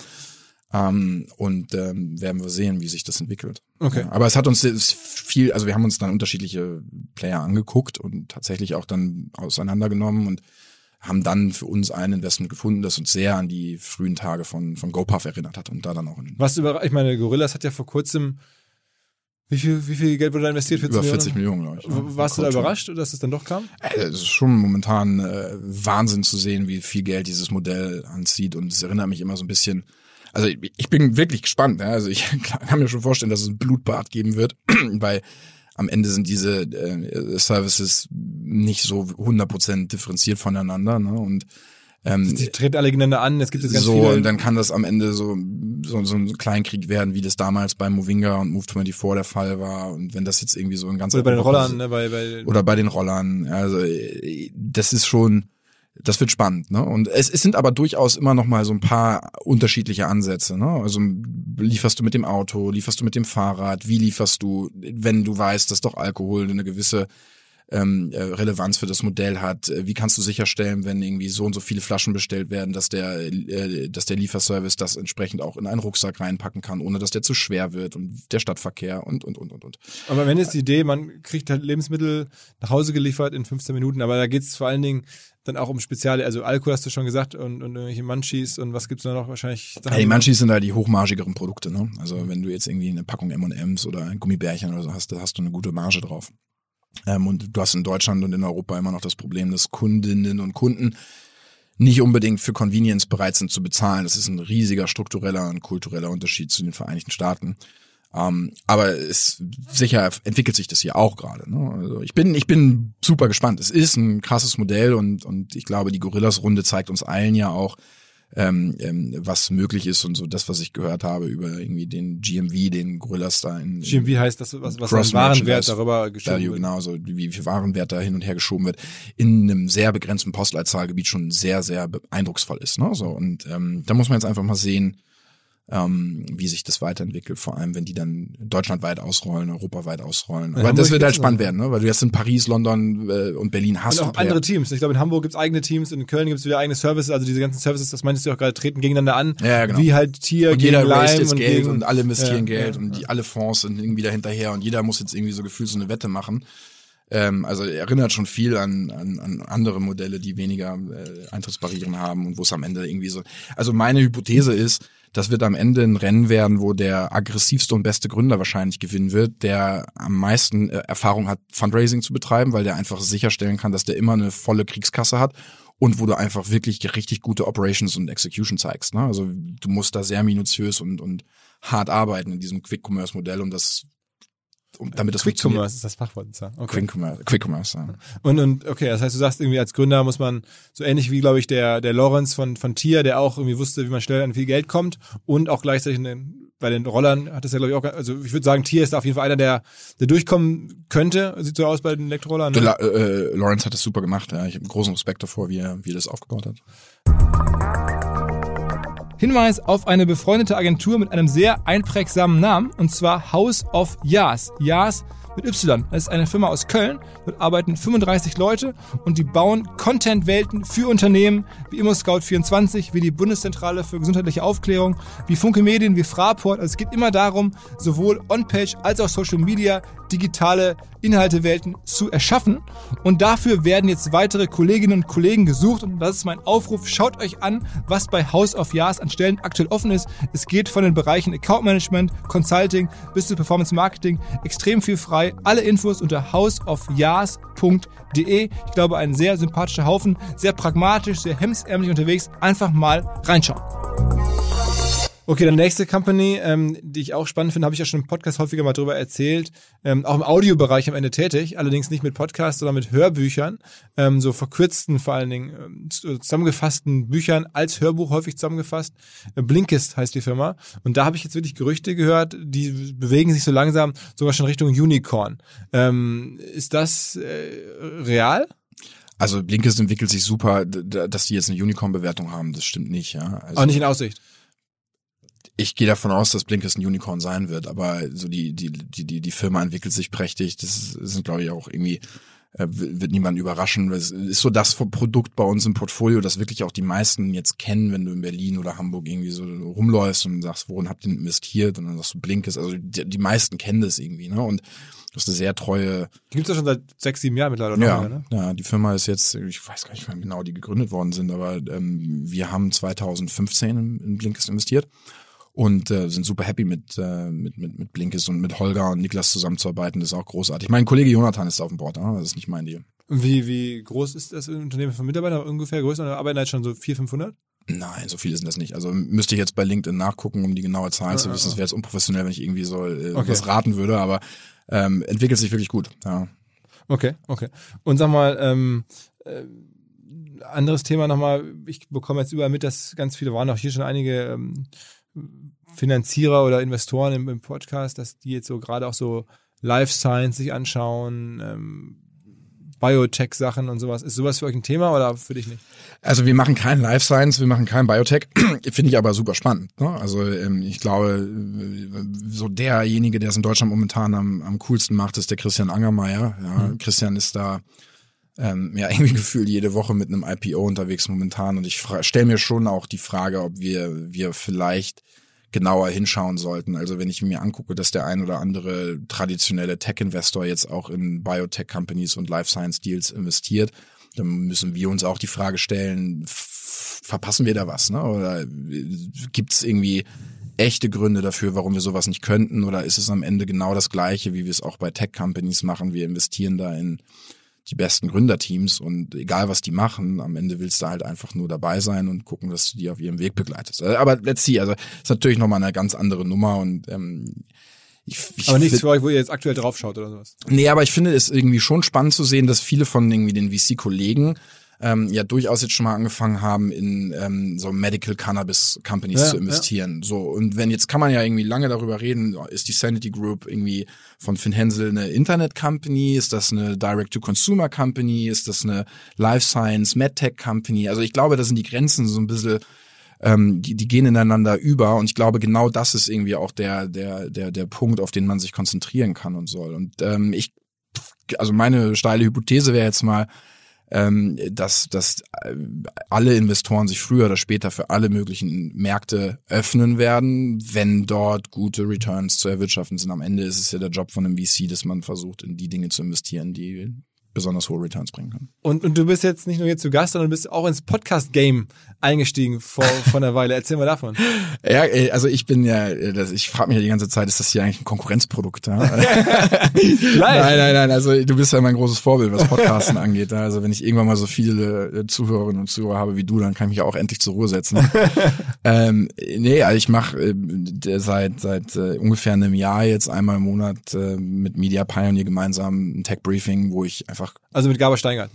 Ähm, und ähm, werden wir sehen, wie sich das entwickelt. Okay. Ja, aber es hat uns viel, also wir haben uns dann unterschiedliche Player angeguckt und tatsächlich auch dann auseinandergenommen und haben dann für uns ein Investment gefunden, das uns sehr an die frühen Tage von von GoPuff erinnert hat und da dann auch in Was über, ich meine, Gorillas hat ja vor kurzem wie viel wie viel Geld wurde da investiert? Über vierzig Millionen, glaube ich. Ne? Warst du da überrascht, dass es dann doch kam? Es ist schon momentan äh, Wahnsinn zu sehen, wie viel Geld dieses Modell anzieht und es erinnert mich immer so ein bisschen. Also ich, ich bin wirklich gespannt. Ja? Also ich kann mir schon vorstellen, dass es ein Blutbad geben wird, weil am Ende sind diese äh, Services nicht so hundert Prozent differenziert voneinander, ne? Und ähm, die treten alle gegeneinander an, es gibt jetzt ganz so, viele. Und dann kann das am Ende so, so so ein Kleinkrieg werden, wie das damals bei Movinga und Move vierundzwanzig der Fall war. Und wenn das jetzt irgendwie so ein ganz oder bei den Rollern, ne? Bei, bei oder bei den Rollern. Also das ist schon. Das wird spannend, ne? Und es, es sind aber durchaus immer noch mal so ein paar unterschiedliche Ansätze, ne? Also lieferst du mit dem Auto, lieferst du mit dem Fahrrad, wie lieferst du, wenn du weißt, dass doch Alkohol eine gewisse ähm, Relevanz für das Modell hat. Wie kannst du sicherstellen, wenn irgendwie so und so viele Flaschen bestellt werden, dass der, äh, dass der Lieferservice das entsprechend auch in einen Rucksack reinpacken kann, ohne dass der zu schwer wird und der Stadtverkehr und, und, und, und, und. Aber wenn jetzt die Idee, man kriegt halt Lebensmittel nach Hause geliefert in fünfzehn Minuten, aber da geht es vor allen Dingen dann auch um Speziale, also Alkohol hast du schon gesagt und, und irgendwelche Munchies und was gibt's da noch wahrscheinlich? Ja, die Munchies sind halt die hochmargigeren Produkte, ne? Also wenn du jetzt irgendwie eine Packung M und M's oder ein Gummibärchen oder so hast, da hast du eine gute Marge drauf. Ähm, und du hast in Deutschland und in Europa immer noch das Problem, dass Kundinnen und Kunden nicht unbedingt für Convenience bereit sind zu bezahlen. Das ist ein riesiger struktureller und kultureller Unterschied zu den Vereinigten Staaten. Um, aber es sicher entwickelt sich das hier auch gerade. Ne? Also ich bin ich bin super gespannt. Es ist ein krasses Modell und und ich glaube, die Gorillas-Runde zeigt uns allen ja auch, ähm, ähm, was möglich ist und so das, was ich gehört habe über irgendwie den G M V, den Gorillas da in G M V heißt das, was was an Warenwert darüber geschoben Value, wird. Genau, so wie viel Warenwert da hin und her geschoben wird, in einem sehr begrenzten Postleitzahlgebiet schon sehr sehr eindrucksvoll ist. Ne? So und ähm, da muss man jetzt einfach mal sehen, Ähm, wie sich das weiterentwickelt, vor allem wenn die dann deutschlandweit ausrollen, europaweit ausrollen. Aber ja, das wird halt spannend werden, ne? Weil du jetzt in Paris, London äh, und Berlin hast. Und auch du andere Teams. Ich glaube, in Hamburg gibt's eigene Teams, in Köln gibt's wieder eigene Services, also diese ganzen Services, das meintest du auch gerade, treten gegeneinander an. Ja, genau. Wie halt Tier und gegen jeder Lime raised jetzt und Geld gegen, und alle investieren ja, Geld ja, und ja. die alle Fonds sind irgendwie da hinterher und jeder muss jetzt irgendwie so gefühlt so eine Wette machen. Ähm, also erinnert schon viel an, an, an andere Modelle, die weniger äh, Eintrittsbarrieren haben und wo es am Ende irgendwie so. Also meine Hypothese ist, das wird am Ende ein Rennen werden, wo der aggressivste und beste Gründer wahrscheinlich gewinnen wird, der am meisten äh, Erfahrung hat, Fundraising zu betreiben, weil der einfach sicherstellen kann, dass der immer eine volle Kriegskasse hat und wo du einfach wirklich richtig gute Operations und Execution zeigst. Ne? Also du musst da sehr minutiös und, und hart arbeiten in diesem Quick-Commerce-Modell, um das Um, damit das Quick Commerce ist das Fachwort. Okay. Quick Commerce, Quick Commerce, ja. Und, und, okay, das heißt, du sagst irgendwie als Gründer muss man, so ähnlich wie, glaube ich, der, der Lorenz von, von Tier, der auch irgendwie wusste, wie man schnell an viel Geld kommt und auch gleichzeitig in den, bei den Rollern hat das ja, glaube ich, auch, also ich würde sagen, Tier ist auf jeden Fall einer, der, der durchkommen könnte. Sieht so aus bei den Elektrorollern. Ne? Der, äh, Lorenz hat das super gemacht, ja. Ich habe großen Respekt davor, wie er, wie er das aufgebaut hat. Hinweis auf eine befreundete Agentur mit einem sehr einprägsamen Namen, und zwar House of Yas. Yas mit Y. Das ist eine Firma aus Köln. Dort arbeiten fünfunddreißig Leute und die bauen Content-Welten für Unternehmen wie ImmoScout vierundzwanzig, wie die Bundeszentrale für gesundheitliche Aufklärung, wie Funke Medien, wie Fraport. Also es geht immer darum, sowohl On-Page als auch Social Media digitale Inhaltewelten zu erschaffen. Und dafür werden jetzt weitere Kolleginnen und Kollegen gesucht. Und das ist mein Aufruf. Schaut euch an, was bei House of Yas an Stellen aktuell offen ist. Es geht von den Bereichen Account Management, Consulting bis zu Performance Marketing. Extrem viel frei. Alle Infos unter house of yas punkt de. Ich glaube, ein sehr sympathischer Haufen. Sehr pragmatisch, sehr hemdsärmlich unterwegs. Einfach mal reinschauen. Okay, dann nächste Company, ähm, die ich auch spannend finde, habe ich ja schon im Podcast häufiger mal drüber erzählt, ähm, auch im Audiobereich am Ende tätig, allerdings nicht mit Podcasts, sondern mit Hörbüchern, ähm, so verkürzten, vor allen Dingen ähm, zusammengefassten Büchern als Hörbuch häufig zusammengefasst. Äh, Blinkist heißt die Firma und da habe ich jetzt wirklich Gerüchte gehört, die bewegen sich so langsam sogar schon Richtung Unicorn. Ähm, ist das äh, real? Also Blinkist entwickelt sich super, dass die jetzt eine Unicorn-Bewertung haben, das stimmt nicht. Ja. Also, auch nicht in Aussicht? Ich gehe davon aus, dass Blinkist ein Unicorn sein wird, aber so die die die die die Firma entwickelt sich prächtig. Das sind, glaube ich, auch irgendwie äh, wird niemanden überraschen. Es ist so das Produkt bei uns im Portfolio, das wirklich auch die meisten jetzt kennen, wenn du in Berlin oder Hamburg irgendwie so rumläufst und sagst, worin habt ihr investiert? Und dann sagst du Blinkist. Also die, die meisten kennen das irgendwie, ne? Und das ist eine sehr treue. Die gibt's ja schon seit sechs, sieben Jahren mittlerweile. Ja, mehr, ne? Ja, die Firma ist jetzt, ich weiß gar nicht, wann genau die gegründet worden sind, aber ähm, wir haben zwanzig fünfzehn in, in Blinkist investiert. Und äh, sind super happy mit, äh, mit, mit, mit Blinkist und mit Holger und Niklas zusammenzuarbeiten. Das ist auch großartig. Mein Kollege Jonathan ist auf dem Board, ne? Das ist nicht mein Deal. Wie, wie groß ist das Unternehmen von Mitarbeitern? Ungefähr größer? Oder arbeiten jetzt schon so vierhundert, fünfhundert? Nein, so viele sind das nicht. Also müsste ich jetzt bei LinkedIn nachgucken, um die genaue Zahl ah, zu wissen. Ah, das wäre jetzt unprofessionell, wenn ich irgendwie so äh, okay. was raten würde, aber ähm, entwickelt sich wirklich gut. Ja. Okay, okay. Und sag mal, ähm, äh, anderes Thema nochmal. Ich bekomme jetzt überall mit, dass ganz viele, waren auch hier schon einige ähm, Finanzierer oder Investoren im, im Podcast, dass die jetzt so gerade auch so Life Science sich anschauen, ähm, Biotech-Sachen und sowas. Ist sowas für euch ein Thema oder für dich nicht? Also wir machen kein Life Science, wir machen kein Biotech. Finde ich aber super spannend. Ne? Also ähm, ich glaube, so derjenige, der es in Deutschland momentan am, am coolsten macht, ist der Christian Angermeier. Ja, mhm. Christian ist da ähm, ja irgendwie gefühlt jede Woche mit einem I P O unterwegs momentan. Und ich stelle mir schon auch die Frage, ob wir wir vielleicht genauer hinschauen sollten. Also wenn ich mir angucke, dass der ein oder andere traditionelle Tech-Investor jetzt auch in Biotech-Companies und Life-Science-Deals investiert, dann müssen wir uns auch die Frage stellen, f- verpassen wir da was? Ne? Oder gibt es irgendwie echte Gründe dafür, warum wir sowas nicht könnten? Oder ist es am Ende genau das Gleiche, wie wir es auch bei Tech-Companies machen? Wir investieren da in die besten Gründerteams und egal was die machen, am Ende willst du halt einfach nur dabei sein und gucken, dass du die auf ihrem Weg begleitest. Aber let's see, also ist natürlich nochmal eine ganz andere Nummer und ähm, ich, ich aber nichts für euch, wo ihr jetzt aktuell drauf schaut oder sowas? Nee, aber ich finde es irgendwie schon spannend zu sehen, dass viele von irgendwie den V C-Kollegen ähm, ja durchaus jetzt schon mal angefangen haben, in ähm, so Medical Cannabis Companies ja, zu investieren. Ja. So, und wenn jetzt kann man ja irgendwie lange darüber reden, ist die Sanity Group irgendwie von Finn Hensel eine Internet Company, ist das eine Direct-to-Consumer Company, ist das eine Life Science MedTech Company? Also ich glaube, da sind die Grenzen so ein bisschen ähm, die, die gehen ineinander über und ich glaube, genau das ist irgendwie auch der der der der Punkt, auf den man sich konzentrieren kann und soll. Und ähm, ich, also meine steile Hypothese wäre jetzt mal, ähm, dass dass alle Investoren sich früher oder später für alle möglichen Märkte öffnen werden, wenn dort gute Returns zu erwirtschaften sind. Am Ende ist es ja der Job von einem V C, dass man versucht, in die Dinge zu investieren, die besonders hohe Returns bringen können. Und, und du bist jetzt nicht nur hier zu Gast, sondern du bist auch ins Podcast-Game eingestiegen vor, vor einer Weile. Erzähl mal davon. Ja, also ich bin ja, ich frage mich ja die ganze Zeit, ist das hier eigentlich ein Konkurrenzprodukt? Ja? nein, nein, nein, also du bist ja mein großes Vorbild, was Podcasten angeht. Also wenn ich irgendwann mal so viele Zuhörerinnen und Zuhörer habe wie du, dann kann ich mich auch endlich zur Ruhe setzen. ähm, nee, also ich mache äh, seit seit äh, ungefähr einem Jahr jetzt einmal im Monat äh, mit Media Pioneer gemeinsam ein Tech-Briefing, wo ich einfach... Also mit Gabor Steingart.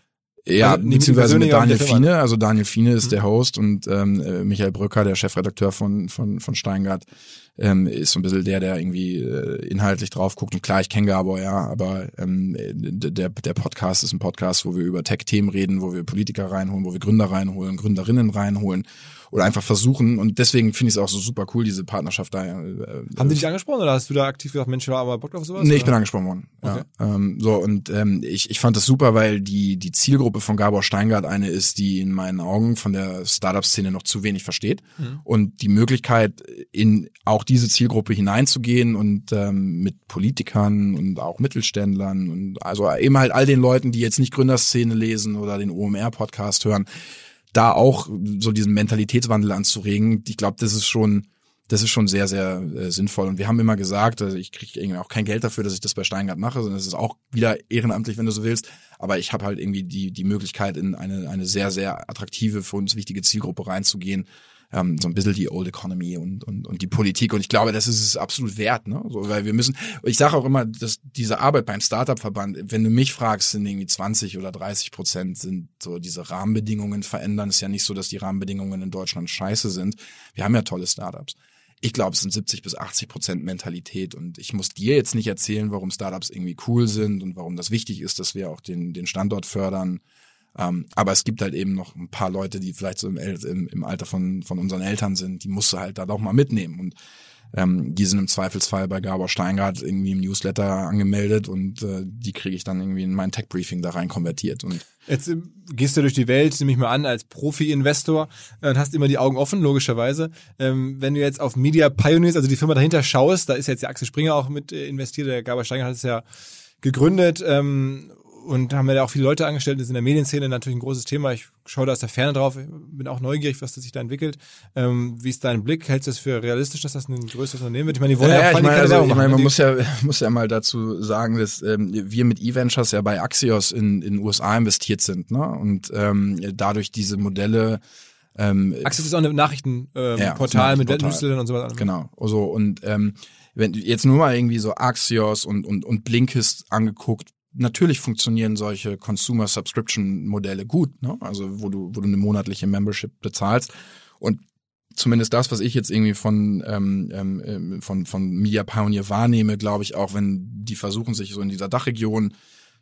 Ja, also, beziehungsweise mit Daniel Fiene. Also Daniel Fiene ist mhm. der Host und ähm, Michael Brücker, der Chefredakteur von von von Steingart, ähm, ist so ein bisschen der, der irgendwie äh, inhaltlich drauf guckt. Und klar, ich kenne Gabor, ja, aber ähm, der der Podcast ist ein Podcast, wo wir über Tech-Themen reden, wo wir Politiker reinholen, wo wir Gründer reinholen, Gründerinnen reinholen oder einfach versuchen. Und deswegen finde ich es auch so super cool, diese Partnerschaft da. Äh, Haben die dich angesprochen oder hast du da aktiv gesagt, Mensch, war aber Bock auf sowas? Nee, oder? ich bin angesprochen worden. Okay. Ja, ähm, so und ähm, ich ich fand das super, weil die die Zielgruppe von Gabor Steingart eine ist, die in meinen Augen von der Startup-Szene noch zu wenig versteht. Mhm. Und die Möglichkeit, in auch diese Zielgruppe hineinzugehen und ähm, mit Politikern und auch Mittelständlern und also eben halt all den Leuten, die jetzt nicht Gründerszene lesen oder den O M R-Podcast hören, da auch so diesen Mentalitätswandel anzuregen. Ich glaube, das ist schon das ist schon sehr, sehr äh, sinnvoll. Und wir haben immer gesagt, also ich kriege irgendwie auch kein Geld dafür, dass ich das bei Steingart mache, sondern es ist auch wieder ehrenamtlich, wenn du so willst. Aber ich habe halt irgendwie die die Möglichkeit, in eine eine sehr, sehr attraktive, für uns wichtige Zielgruppe reinzugehen. Ähm, so ein bisschen die Old Economy und und und die Politik. Und ich glaube, das ist es absolut wert, ne? So, weil wir müssen, ich sage auch immer, dass diese Arbeit beim Startup-Verband, wenn du mich fragst, sind irgendwie zwanzig oder dreißig Prozent sind so diese Rahmenbedingungen verändern. Es ist ja nicht so, dass die Rahmenbedingungen in Deutschland scheiße sind. Wir haben ja tolle Startups. Ich glaube, es sind siebzig bis achtzig Prozent Mentalität und ich muss dir jetzt nicht erzählen, warum Startups irgendwie cool sind und warum das wichtig ist, dass wir auch den den Standort fördern. Um, aber es gibt halt eben noch ein paar Leute, die vielleicht so im, im, im Alter von von unseren Eltern sind, die musst du halt da doch mal mitnehmen und ähm, die sind im Zweifelsfall bei Gabor Steingart irgendwie im Newsletter angemeldet und äh, die kriege ich dann irgendwie in mein Tech-Briefing da rein konvertiert. Und jetzt äh, gehst du durch die Welt, nehme ich mal an, als Profi-Investor äh, und hast immer die Augen offen, logischerweise. Ähm, wenn du jetzt auf Media Pioneers, also die Firma dahinter schaust, da ist jetzt der Axel Springer auch mit äh, investiert, der Gabor Steingart hat es ja gegründet, ähm, und haben wir da auch viele Leute angestellt, das ist in der Medienszene natürlich ein großes Thema. Ich schaue da aus der Ferne drauf, bin auch neugierig, was das sich da entwickelt. Ähm, wie ist dein Blick? Hältst du es für realistisch, dass das ein größeres Unternehmen wird? Ich meine, die wollen ja, ja auch ich meine, also, machen. Ich meine, man muss ja, muss ja mal dazu sagen, dass ähm, wir mit eVentures ja bei Axios in in U S A investiert sind, ne? Und ähm, dadurch diese Modelle ähm, Axios ist auch ein Nachrichtenportal ähm, ja, Portal mit Newslettern und so weiter. Genau. Also und ähm, wenn jetzt nur mal irgendwie so Axios und und und Blinkist angeguckt, natürlich funktionieren solche Consumer-Subscription-Modelle gut, ne? Also wo du wo du eine monatliche Membership bezahlst und zumindest das, was ich jetzt irgendwie von ähm, ähm, von von Media Pioneer wahrnehme, glaube ich auch, wenn die versuchen, sich so in dieser Dachregion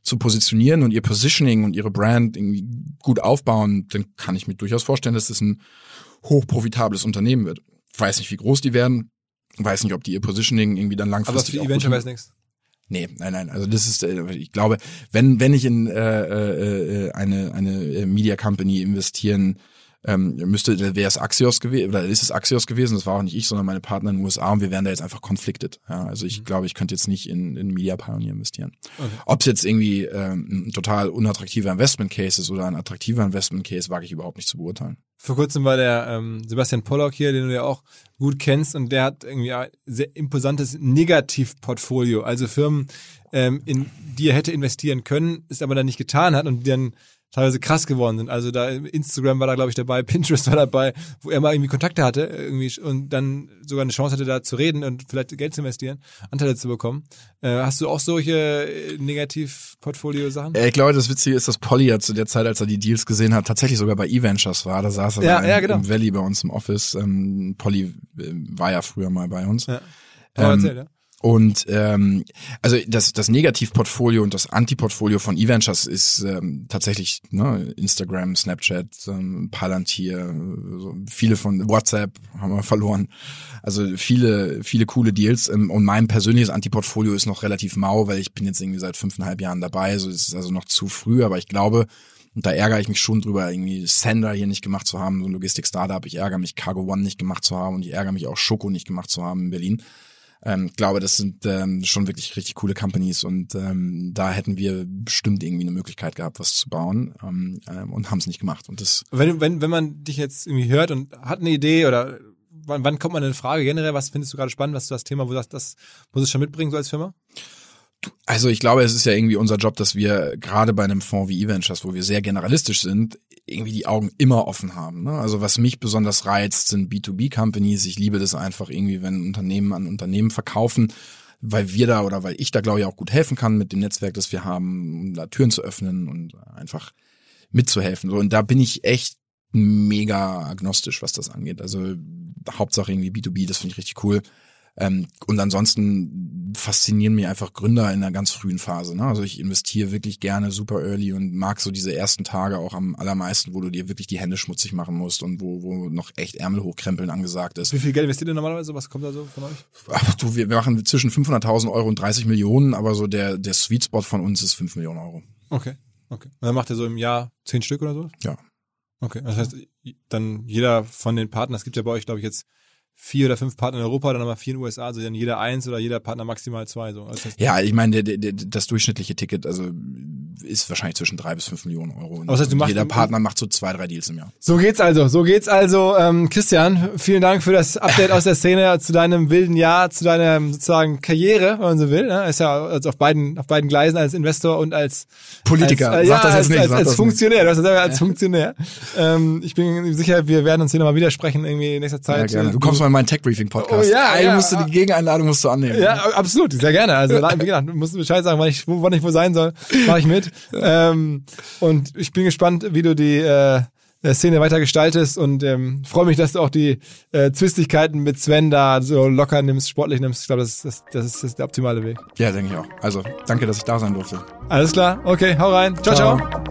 zu positionieren und ihr Positioning und ihre Brand irgendwie gut aufbauen, dann kann ich mir durchaus vorstellen, dass das ein hochprofitables Unternehmen wird. Ich weiß nicht, wie groß die werden, weiß nicht, ob die ihr Positioning irgendwie dann langfristig Aber für Eventure weiß nichts. Nee, nein, nein. Also das ist, ich glaube, wenn wenn ich in äh, äh, eine eine Media Company investieren ähm, müsste, wäre es Axios gewesen, oder ist es Axios gewesen, das war auch nicht ich, sondern meine Partner in den U S A, und wir wären da jetzt einfach conflicted. Ja, also ich mhm. glaube, ich könnte jetzt nicht in, in Media Pioneer investieren. Okay. Ob es jetzt irgendwie ähm, ein total unattraktiver Investment Case ist oder ein attraktiver Investment Case, wage ich überhaupt nicht zu beurteilen. Vor kurzem war der ähm, Sebastian Pollock hier, den du ja auch gut kennst, und der hat irgendwie ein sehr imposantes Negativportfolio, also Firmen, ähm, in die er hätte investieren können, es aber dann nicht getan hat und die dann teilweise krass geworden sind. Also da Instagram war da, glaube ich, dabei, Pinterest war dabei, wo er mal irgendwie Kontakte hatte irgendwie und dann sogar eine Chance hatte, da zu reden und vielleicht Geld zu investieren, Anteile zu bekommen. Äh, hast du auch solche Negativ-Portfolio-Sachen? Ich glaube, das Witzige ist, dass Polly ja zu der Zeit, als er die Deals gesehen hat, tatsächlich sogar bei eVentures war. Da saß er ja, im, ja, genau. im Valley bei uns im Office. Ähm, Polly war ja früher mal bei uns. Ja. Ähm, erzähl, ja. Und ähm, also das das Negativportfolio und das Antiportfolio von eVentures ist ähm, tatsächlich ne, Instagram, Snapchat, ähm, Palantir, so viele von WhatsApp haben wir verloren. Also viele viele coole Deals. Ähm, und mein persönliches Antiportfolio ist noch relativ mau, weil ich bin jetzt irgendwie seit fünfeinhalb Jahren dabei. So, es ist also noch zu früh, aber ich glaube, und da ärgere ich mich schon drüber, irgendwie Sender hier nicht gemacht zu haben, so ein Logistik-Startup. Ich ärgere mich, Cargo One nicht gemacht zu haben, und ich ärgere mich auch, Schoko nicht gemacht zu haben in Berlin. Ähm, ich glaube, das sind ähm, schon wirklich richtig coole Companies, und ähm, da hätten wir bestimmt irgendwie eine Möglichkeit gehabt, was zu bauen, ähm, ähm, und haben es nicht gemacht. Und das. Wenn, wenn, wenn man dich jetzt irgendwie hört und hat eine Idee, oder wann, wann kommt man eine Frage generell, was findest du gerade spannend, was ist das Thema, wo du sagst, das muss es schon mitbringen, so als Firma? Also ich glaube, es ist ja irgendwie unser Job, dass wir gerade bei einem Fonds wie eVentures, wo wir sehr generalistisch sind, irgendwie die Augen immer offen haben. Ne? Also was mich besonders reizt, sind B zwei B Companies. Ich liebe das einfach irgendwie, wenn Unternehmen an Unternehmen verkaufen, weil wir da oder weil ich da, glaube ich, auch gut helfen kann mit dem Netzwerk, das wir haben, um da Türen zu öffnen und einfach mitzuhelfen. So, und da bin ich echt mega agnostisch, was das angeht. Also Hauptsache irgendwie B zwei B, das finde ich richtig cool. Ähm, und ansonsten faszinieren mich einfach Gründer in einer ganz frühen Phase. Ne? Also ich investiere wirklich gerne super early und mag so diese ersten Tage auch am allermeisten, wo du dir wirklich die Hände schmutzig machen musst und wo, wo noch echt Ärmel hochkrempeln angesagt ist. Wie viel Geld investiert ihr normalerweise? Was kommt da so von euch? Ach, du, wir machen zwischen fünfhunderttausend Euro und dreißig Millionen, aber so der, der Sweet Spot von uns ist fünf Millionen Euro. Okay, okay. Und dann macht ihr so im Jahr zehn Stück oder so? Ja. Okay, das heißt, dann jeder von den Partnern, es gibt ja bei euch, glaube ich, jetzt vier oder fünf Partner in Europa, dann nochmal vier in den U S A, also dann jeder eins oder jeder Partner maximal zwei. So. Also das ja, ich meine, der, der, das durchschnittliche Ticket also ist wahrscheinlich zwischen drei bis fünf Millionen Euro. Und, das heißt, du machst, jeder Partner macht so zwei, drei Deals im Jahr. So geht's also, so geht's also. Ähm, Christian, vielen Dank für das Update aus der Szene zu deinem wilden Jahr, zu deiner sozusagen Karriere, wenn man so will. Ne? Ist ja also auf beiden auf beiden Gleisen als Investor und als Politiker. Als, äh, sag ja, das jetzt als, nicht. Als, sag als das Funktionär, nicht. du hast das selber als Funktionär. Ähm, ich bin sicher, wir werden uns hier nochmal widersprechen irgendwie in nächster Zeit. Ja, gerne. Du kommst mal in meinen Tech-Briefing-Podcast. Oh, ja, Ey, ja, musst du die Gegeneinladung musst du annehmen. Ja, absolut, sehr gerne. Also wie gesagt, du musst Bescheid sagen, wann ich wo, wann ich wo sein soll, mache ich mit. Ähm, und ich bin gespannt, wie du die äh, Szene weiter gestaltest, und ähm, freue mich, dass du auch die äh, Zwistigkeiten mit Sven da so locker nimmst, sportlich nimmst. Ich glaube, das, das, das, ist, das ist der optimale Weg. Ja, denke ich auch. Also, danke, dass ich da sein durfte. Alles klar, okay, hau rein. Ciao, ciao. ciao.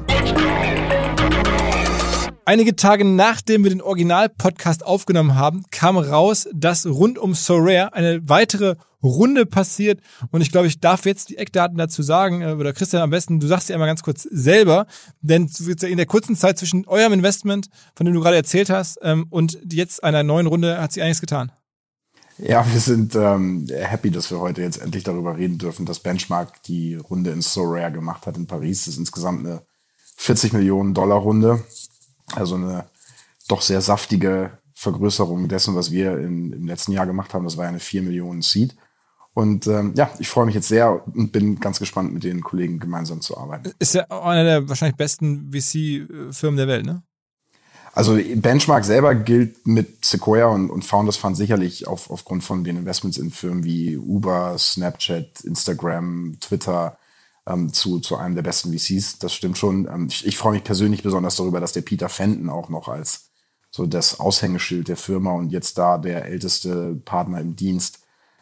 Einige Tage nachdem wir den Original-Podcast aufgenommen haben, kam raus, dass rund um Sorare eine weitere Runde passiert. Und ich glaube, ich darf jetzt die Eckdaten dazu sagen, oder Christian am besten, du sagst ja einmal ganz kurz selber, denn in der kurzen Zeit zwischen eurem Investment, von dem du gerade erzählt hast, und jetzt einer neuen Runde hat sich einiges getan. Ja, wir sind ähm, happy, dass wir heute jetzt endlich darüber reden dürfen, dass Benchmark die Runde in Sorare gemacht hat in Paris. Das ist insgesamt eine vierzig Millionen Dollar Runde. Also eine doch sehr saftige Vergrößerung dessen, was wir in, im letzten Jahr gemacht haben. Das war ja eine vier Millionen Seed. Und ähm, ja, ich freue mich jetzt sehr und bin ganz gespannt, mit den Kollegen gemeinsam zu arbeiten. Ist ja einer der wahrscheinlich besten V C-Firmen der Welt, ne? Also Benchmark selber gilt mit Sequoia und, und Founders Fund sicherlich auf, aufgrund von den Investments in Firmen wie Uber, Snapchat, Instagram, Twitter, Ähm, zu, zu einem der besten V Cs. Das stimmt schon. Ähm, ich, ich freue mich persönlich besonders darüber, dass der Peter Fenton auch noch als so das Aushängeschild der Firma und jetzt da der älteste Partner im Dienst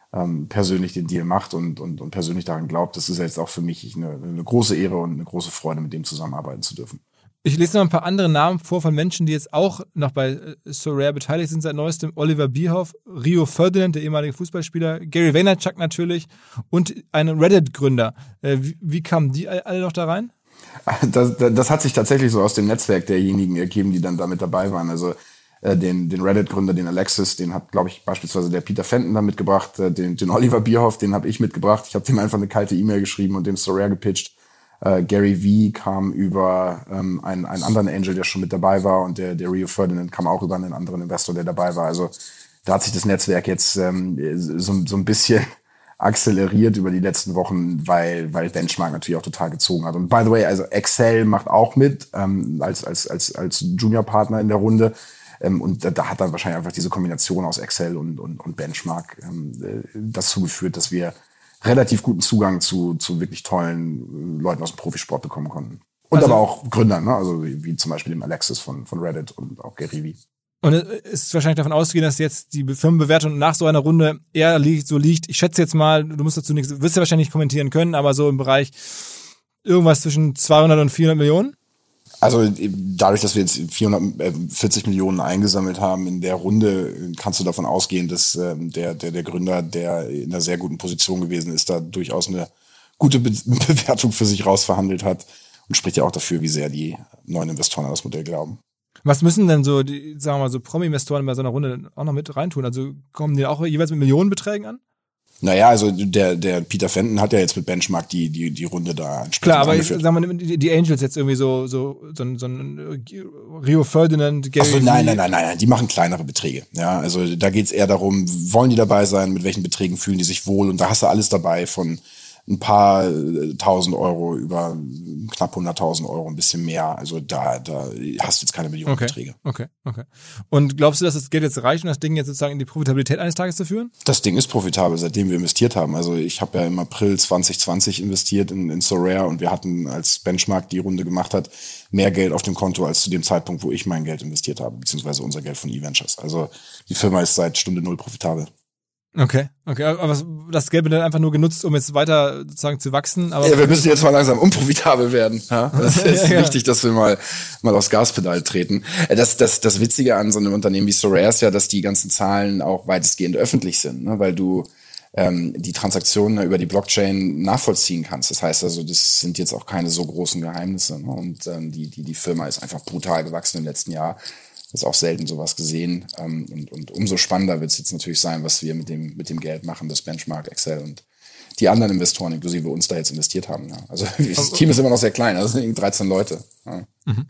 ähm, persönlich den Deal macht und, und, und persönlich daran glaubt. Das ist jetzt auch für mich eine, eine große Ehre und eine große Freude, mit dem zusammenarbeiten zu dürfen. Ich lese noch ein paar andere Namen vor von Menschen, die jetzt auch noch bei Sorare beteiligt sind seit neuestem. Oliver Bierhoff, Rio Ferdinand, der ehemalige Fußballspieler, Gary Vaynerchuk natürlich und ein Reddit-Gründer. Wie, wie kamen die alle noch da rein? Das, das hat sich tatsächlich so aus dem Netzwerk derjenigen ergeben, die dann damit dabei waren. Also äh, den, den Reddit-Gründer, den Alexis, den hat, glaube ich, beispielsweise der Peter Fenton da mitgebracht. Äh, den, den Oliver Bierhoff, den habe ich mitgebracht. Ich habe dem einfach eine kalte E-Mail geschrieben und dem Sorare gepitcht. Äh, Gary V kam über ähm, einen, einen anderen Angel, der schon mit dabei war, und der, der Rio Ferdinand kam auch über einen anderen Investor, der dabei war. Also da hat sich das Netzwerk jetzt ähm, so, so ein bisschen akzeleriert über die letzten Wochen, weil, weil Benchmark natürlich auch total gezogen hat. Und by the way, also Excel macht auch mit ähm, als, als, als, als Junior-Partner in der Runde. Ähm, und da, da hat dann wahrscheinlich einfach diese Kombination aus Excel und, und, und Benchmark ähm, dazu geführt, dass wir relativ guten Zugang zu, zu wirklich tollen Leuten aus dem Profisport bekommen konnten. Und also, aber auch Gründern, ne? Also wie, wie zum Beispiel dem Alexis von, von Reddit und auch Gary V. Und es ist wahrscheinlich davon auszugehen, dass jetzt die Firmenbewertung nach so einer Runde eher liegt, so liegt. Ich schätze jetzt mal, du musst dazu nichts, wirst ja wahrscheinlich nicht kommentieren können, aber so im Bereich irgendwas zwischen zweihundert und vierhundert Millionen? Also dadurch, dass wir jetzt vierhundertvierzig Millionen eingesammelt haben in der Runde, kannst du davon ausgehen, dass ähm, der, der, der Gründer, der in einer sehr guten Position gewesen ist, da durchaus eine gute Be- Bewertung für sich rausverhandelt hat, und spricht ja auch dafür, wie sehr die neuen Investoren an das Modell glauben. Was müssen denn so, die, sagen wir mal, so Promi-Investoren bei so einer Runde auch noch mit reintun? Also kommen die auch jeweils mit Millionenbeträgen an? Naja, also der, der Peter Fenton hat ja jetzt mit Benchmark die, die, die Runde da entsprechend Klar, aber angeführt. Ich, sagen wir, die, die Angels jetzt irgendwie so, so, so, ein, so ein Rio Ferdinand, Gary. Ach so, nein, nein, nein, nein, nein, die machen kleinere Beträge. Ja, also da geht's eher darum, wollen die dabei sein, mit welchen Beträgen fühlen die sich wohl, und da hast du alles dabei von ein paar tausend Euro über knapp hunderttausend Euro, ein bisschen mehr. Also da, da hast du jetzt keine Millionenbeträge. Okay, okay, okay. Und glaubst du, dass das Geld jetzt reicht, um das Ding jetzt sozusagen in die Profitabilität eines Tages zu führen? Das Ding ist profitabel, seitdem wir investiert haben. Also ich habe ja im April zwanzig zwanzig investiert in, in Sorare, und wir hatten, als Benchmark die Runde gemacht hat, mehr Geld auf dem Konto als zu dem Zeitpunkt, wo ich mein Geld investiert habe, beziehungsweise unser Geld von eVentures. Also die Firma ist seit Stunde null profitabel. Okay, okay, aber das Geld wird dann einfach nur genutzt, um jetzt weiter sozusagen zu wachsen. Aber ja, wir müssen jetzt mal langsam unprofitabel werden. Ja? Das ist ja, wichtig, dass wir mal mal aufs Gaspedal treten. Das, das, das Witzige an so einem Unternehmen wie Sorare ist ja, dass die ganzen Zahlen auch weitestgehend öffentlich sind, ne? Weil du ähm, die Transaktionen über die Blockchain nachvollziehen kannst. Das heißt also, das sind jetzt auch keine so großen Geheimnisse. Ne? Und ähm, die, die, die Firma ist einfach brutal gewachsen im letzten Jahr. Das ist auch selten sowas gesehen. Und, und umso spannender wird es jetzt natürlich sein, was wir mit dem, mit dem Geld machen, das Benchmark, Excel und die anderen Investoren, inklusive uns, da jetzt investiert haben. Ja. Also das Team ist immer noch sehr klein, also es sind dreizehn Leute. Ja. Mhm.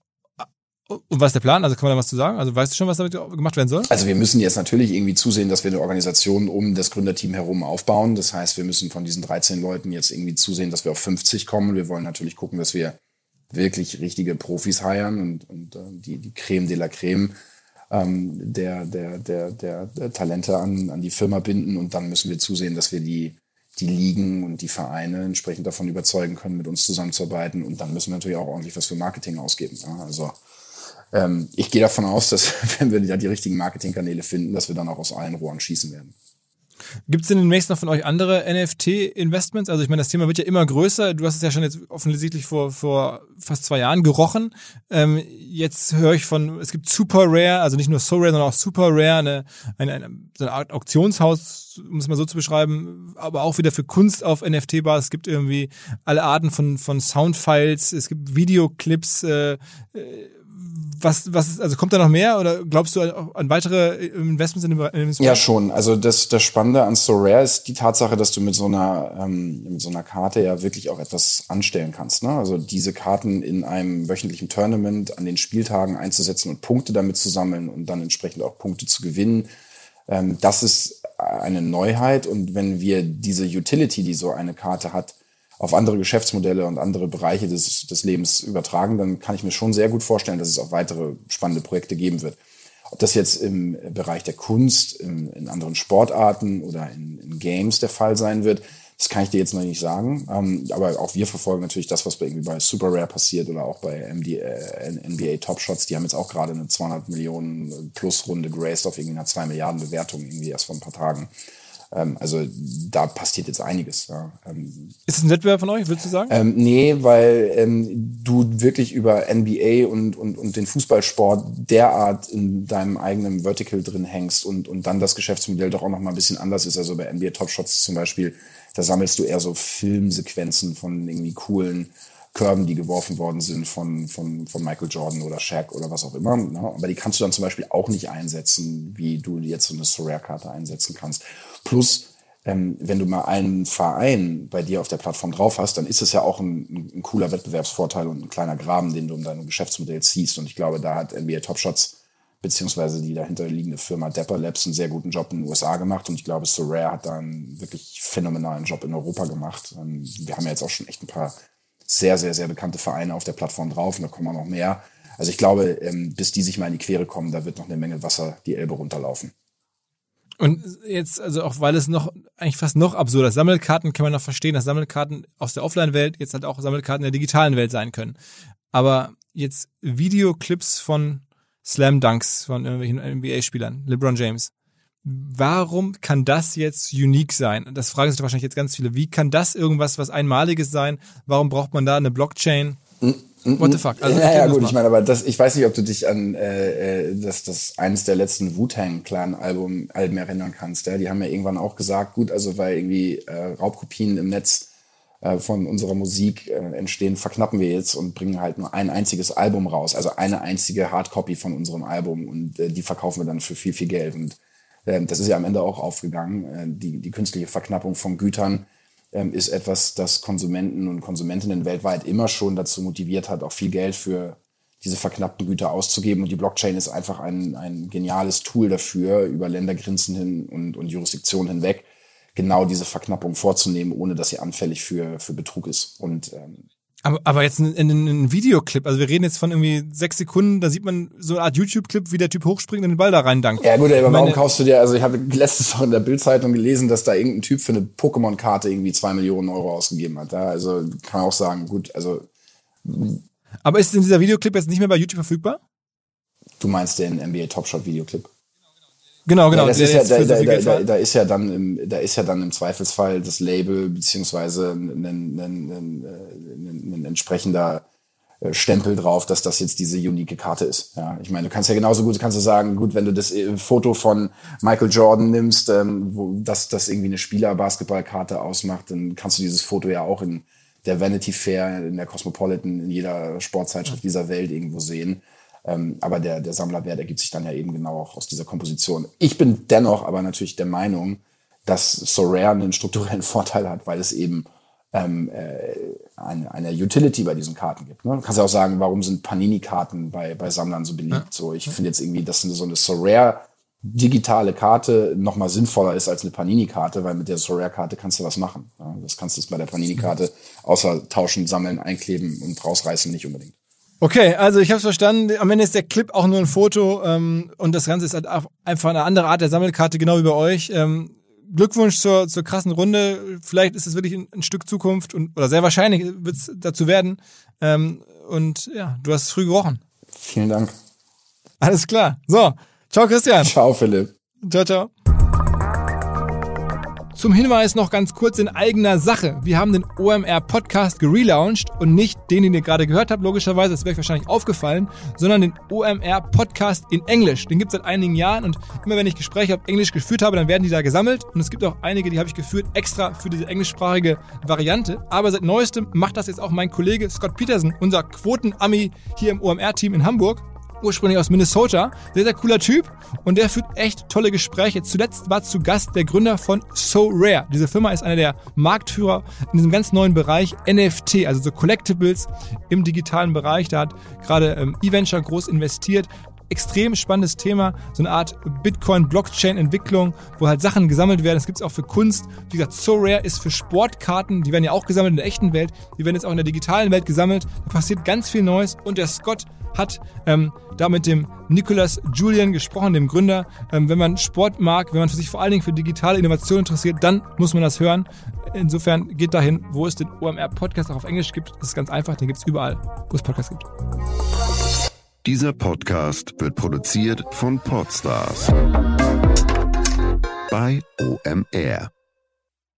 Und was ist der Plan? Also kann man da was zu sagen? Also weißt du schon, was damit gemacht werden soll? Also wir müssen jetzt natürlich irgendwie zusehen, dass wir eine Organisation um das Gründerteam herum aufbauen. Das heißt, wir müssen von diesen dreizehn Leuten jetzt irgendwie zusehen, dass wir auf fünfzig kommen. Wir wollen natürlich gucken, dass wir wirklich richtige Profis heiern und, und äh, die, die Creme de la Creme ähm, der, der, der, der, der Talente an, an die Firma binden. Und dann müssen wir zusehen, dass wir die, die Ligen und die Vereine entsprechend davon überzeugen können, mit uns zusammenzuarbeiten. Und dann müssen wir natürlich auch ordentlich was für Marketing ausgeben. Ja? Also ähm, ich gehe davon aus, dass wenn wir ja die richtigen Marketingkanäle finden, dass wir dann auch aus allen Rohren schießen werden. Gibt es denn demnächst noch von euch andere N F T-Investments? Also ich meine, das Thema wird ja immer größer. Du hast es ja schon jetzt offensichtlich vor vor fast zwei Jahren gerochen. Ähm, jetzt höre ich von, es gibt Super Rare, also nicht nur So Rare, sondern auch Super Rare, eine, eine, eine, so eine Art Auktionshaus, um es mal so zu beschreiben, aber auch wieder für Kunst auf N F T-Basis. Es gibt irgendwie alle Arten von von Soundfiles, es gibt Videoclips, äh, Was, was, also kommt da noch mehr oder glaubst du an weitere Investments in dem Investment? Ja, schon. Also das, das Spannende an Sorare ist die Tatsache, dass du mit so einer, ähm, mit so einer Karte ja wirklich auch etwas anstellen kannst, ne? Also diese Karten in einem wöchentlichen Tournament an den Spieltagen einzusetzen und Punkte damit zu sammeln und dann entsprechend auch Punkte zu gewinnen. Ähm, das ist eine Neuheit, und wenn wir diese Utility, die so eine Karte hat, auf andere Geschäftsmodelle und andere Bereiche des, des Lebens übertragen, dann kann ich mir schon sehr gut vorstellen, dass es auch weitere spannende Projekte geben wird. Ob das jetzt im Bereich der Kunst, in, in anderen Sportarten oder in, in Games der Fall sein wird, das kann ich dir jetzt noch nicht sagen. Ähm, aber auch wir verfolgen natürlich das, was bei, irgendwie bei Super Rare passiert oder auch bei M D, äh, N B A Top Shots. Die haben jetzt auch gerade eine zweihundert Millionen plus Runde geraced auf irgendwie einer zwei Milliarden Bewertung irgendwie erst vor ein paar Tagen. Ähm, also da passiert jetzt einiges. Ja. Ähm, Ist es ein Wettbewerb von euch, würdest du sagen? Ähm, nee, weil ähm, du wirklich über N B A und, und, und den Fußballsport derart in deinem eigenen Vertical drin hängst und, und dann das Geschäftsmodell doch auch noch mal ein bisschen anders ist. Also bei N B A Top Shots zum Beispiel, da sammelst du eher so Filmsequenzen von irgendwie coolen Körben, die geworfen worden sind von, von, von Michael Jordan oder Shaq oder was auch immer. Ne? Aber die kannst du dann zum Beispiel auch nicht einsetzen, wie du jetzt so eine Sorare-Karte einsetzen kannst. Plus, ähm, wenn du mal einen Verein bei dir auf der Plattform drauf hast, dann ist es ja auch ein, ein cooler Wettbewerbsvorteil und ein kleiner Graben, den du um dein Geschäftsmodell ziehst. Und ich glaube, da hat N B A Top Shots beziehungsweise die dahinterliegende Firma Dapper Labs einen sehr guten Job in den U S A gemacht. Und ich glaube, Sorare hat da einen wirklich phänomenalen Job in Europa gemacht. Ähm, wir haben ja jetzt auch schon echt ein paar sehr, sehr, sehr bekannte Vereine auf der Plattform drauf und da kommen auch noch mehr. Also ich glaube, ähm, bis die sich mal in die Quere kommen, da wird noch eine Menge Wasser die Elbe runterlaufen. Und jetzt, also auch weil es noch, eigentlich fast noch absurder ist. Sammelkarten kann man noch verstehen, dass Sammelkarten aus der Offline-Welt jetzt halt auch Sammelkarten in der digitalen Welt sein können. Aber jetzt Videoclips von Slam Dunks von irgendwelchen N B A-Spielern, LeBron James. Warum kann das jetzt unique sein? Das fragen sich wahrscheinlich jetzt ganz viele. Wie kann das irgendwas, was Einmaliges sein? Warum braucht man da eine Blockchain? What the fuck? Also, ja, ja gut, ich meine, aber das, ich weiß nicht, ob du dich an äh, das, das eines der letzten Wu-Tang-Clan-Album Alben erinnern kannst. Ja? Die haben ja irgendwann auch gesagt, gut, also weil irgendwie äh, Raubkopien im Netz äh, von unserer Musik äh, entstehen, verknappen wir jetzt und bringen halt nur ein einziges Album raus. Also eine einzige Hardcopy von unserem Album und äh, die verkaufen wir dann für viel, viel Geld. Und das ist ja am Ende auch aufgegangen. Die, die künstliche Verknappung von Gütern ähm, ist etwas, das Konsumenten und Konsumentinnen weltweit immer schon dazu motiviert hat, auch viel Geld für diese verknappten Güter auszugeben. Und die Blockchain ist einfach ein, ein geniales Tool dafür, über Ländergrenzen hin und, und Jurisdiktionen hinweg genau diese Verknappung vorzunehmen, ohne dass sie anfällig für, für Betrug ist. Und ähm, Aber, aber jetzt ein, ein, ein Videoclip, also wir reden jetzt von irgendwie sechs Sekunden, da sieht man so eine Art YouTube-Clip, wie der Typ hochspringt und den Ball da rein dankt. Ja gut, aber warum kaufst du dir, also ich habe letztens auch in der Bild-Zeitung gelesen, dass da irgendein Typ für eine Pokémon-Karte irgendwie zwei Millionen Euro ausgegeben hat. Ja, also kann man auch sagen, gut, also. Aber ist denn dieser Videoclip jetzt nicht mehr bei YouTube verfügbar? Du meinst den N B A Top Shot Videoclip? Genau, genau. Ja, das ist ja, da, da, da, da ist ja dann im, da ist ja dann im Zweifelsfall das Label beziehungsweise ein, ein, ein, ein, ein entsprechender Stempel drauf, dass das jetzt diese unique Karte ist. Ja, ich meine, du kannst ja genauso gut, kannst du sagen, gut, wenn du das Foto von Michael Jordan nimmst, ähm, wo das, das irgendwie eine Spieler-Basketballkarte ausmacht, dann kannst du dieses Foto ja auch in der Vanity Fair, in der Cosmopolitan, in jeder Sportzeitschrift dieser Welt irgendwo sehen. Ähm, aber der, der Sammlerwert ergibt sich dann ja eben genau auch aus dieser Komposition. Ich bin dennoch aber natürlich der Meinung, dass Sorare einen strukturellen Vorteil hat, weil es eben ähm, äh, eine, eine Utility bei diesen Karten gibt. Ne? Du kannst ja auch sagen, warum sind Panini-Karten bei, bei Sammlern so beliebt? Ja. So, ich finde jetzt irgendwie, dass so eine Sorare digitale Karte noch mal sinnvoller ist als eine Panini-Karte, weil mit der Sorare-Karte kannst du was machen. Ja? Das kannst du bei der Panini-Karte außer tauschen, sammeln, einkleben und rausreißen nicht unbedingt. Okay, also ich habe es verstanden. Am Ende ist der Clip auch nur ein Foto ähm, und das Ganze ist halt einfach eine andere Art der Sammelkarte, genau wie bei euch. Ähm, Glückwunsch zur, zur krassen Runde. Vielleicht ist es wirklich ein, ein Stück Zukunft und oder sehr wahrscheinlich wird es dazu werden. Ähm, und ja, du hast es früh gerochen. Vielen Dank. Alles klar. So, ciao Christian. Ciao Philipp. Ciao, ciao. Zum Hinweis noch ganz kurz in eigener Sache. Wir haben den O M R-Podcast gelauncht und nicht den, den ihr gerade gehört habt, logischerweise, das wäre euch wahrscheinlich aufgefallen, sondern den O M R-Podcast in Englisch. Den gibt es seit einigen Jahren und immer wenn ich Gespräche auf Englisch geführt habe, dann werden die da gesammelt und es gibt auch einige, die habe ich geführt extra für diese englischsprachige Variante. Aber seit neuestem macht das jetzt auch mein Kollege Scott Peterson, unser Quoten-Ami hier im O M R-Team in Hamburg. Ursprünglich aus Minnesota. Sehr, sehr cooler Typ. Und der führt echt tolle Gespräche. Zuletzt war zu Gast der Gründer von Sorare. Diese Firma ist einer der Marktführer in diesem ganz neuen Bereich N F T, also so Collectibles im digitalen Bereich. Da hat gerade ähm, eVenture groß investiert. Extrem spannendes Thema, so eine Art Bitcoin-Blockchain-Entwicklung, wo halt Sachen gesammelt werden. Das gibt es auch für Kunst. Wie gesagt, Sorare ist für Sportkarten, die werden ja auch gesammelt in der echten Welt, die werden jetzt auch in der digitalen Welt gesammelt. Da passiert ganz viel Neues und der Scott hat ähm, da mit dem Nicholas Julian gesprochen, dem Gründer. Ähm, wenn man Sport mag, wenn man für sich vor allen Dingen für digitale Innovation interessiert, dann muss man das hören. Insofern geht dahin, wo es den O M R-Podcast auch auf Englisch gibt. Das ist ganz einfach, den gibt es überall, wo es Podcasts gibt. Dieser Podcast wird produziert von Podstars bei O M R.